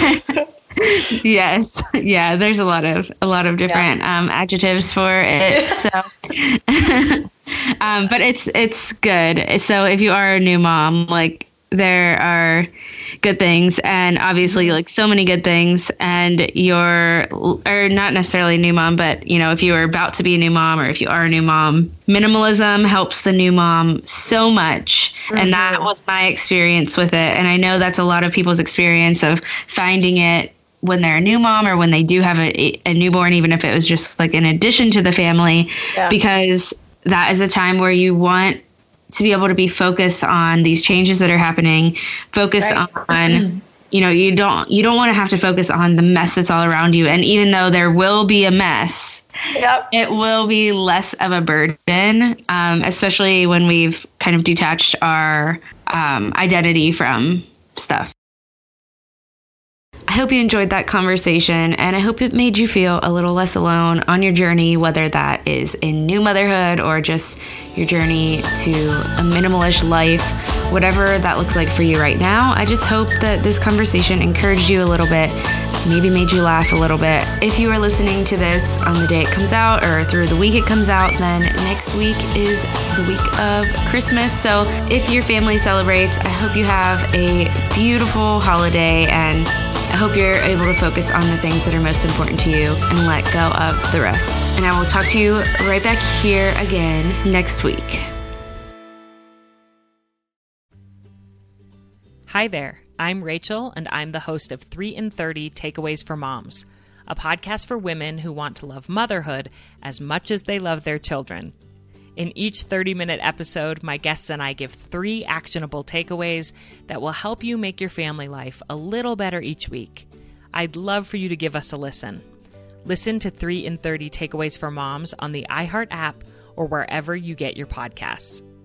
Yes. Yeah. There's a lot of different adjectives for it. So, but it's good. So if you are a new mom, like, there are good things, and obviously, like, so many good things, and or not necessarily a new mom, but if you are about to be a new mom, or if you are a new mom, minimalism helps the new mom so much. And that was my experience with it. And I know that's a lot of people's experience of finding it when they're a new mom, or when they do have a newborn, even if it was just like an addition to the family, because that is a time where you want to be able to be focused on these changes that are happening, focused on, you don't want to have to focus on the mess that's all around you. And even though there will be a mess, it will be less of a burden, especially when we've kind of detached our identity from stuff. I hope you enjoyed that conversation, and I hope it made you feel a little less alone on your journey, whether that is in new motherhood or just your journey to a minimalist life, whatever that looks like for you right now. I just hope that this conversation encouraged you a little bit, maybe made you laugh a little bit. If you are listening to this on the day it comes out or through the week it comes out, then next week is the week of Christmas. So if your family celebrates, I hope you have a beautiful holiday, and I hope you're able to focus on the things that are most important to you and let go of the rest. And I will talk to you right back here again next week. Hi there, I'm Rachel, and I'm the host of 3 in 30 Takeaways for Moms, a podcast for women who want to love motherhood as much as they love their children. In each 30-minute episode, my guests and I give 3 actionable takeaways that will help you make your family life a little better each week. I'd love for you to give us a listen. Listen to 3 in 30 Takeaways for Moms on the iHeart app or wherever you get your podcasts.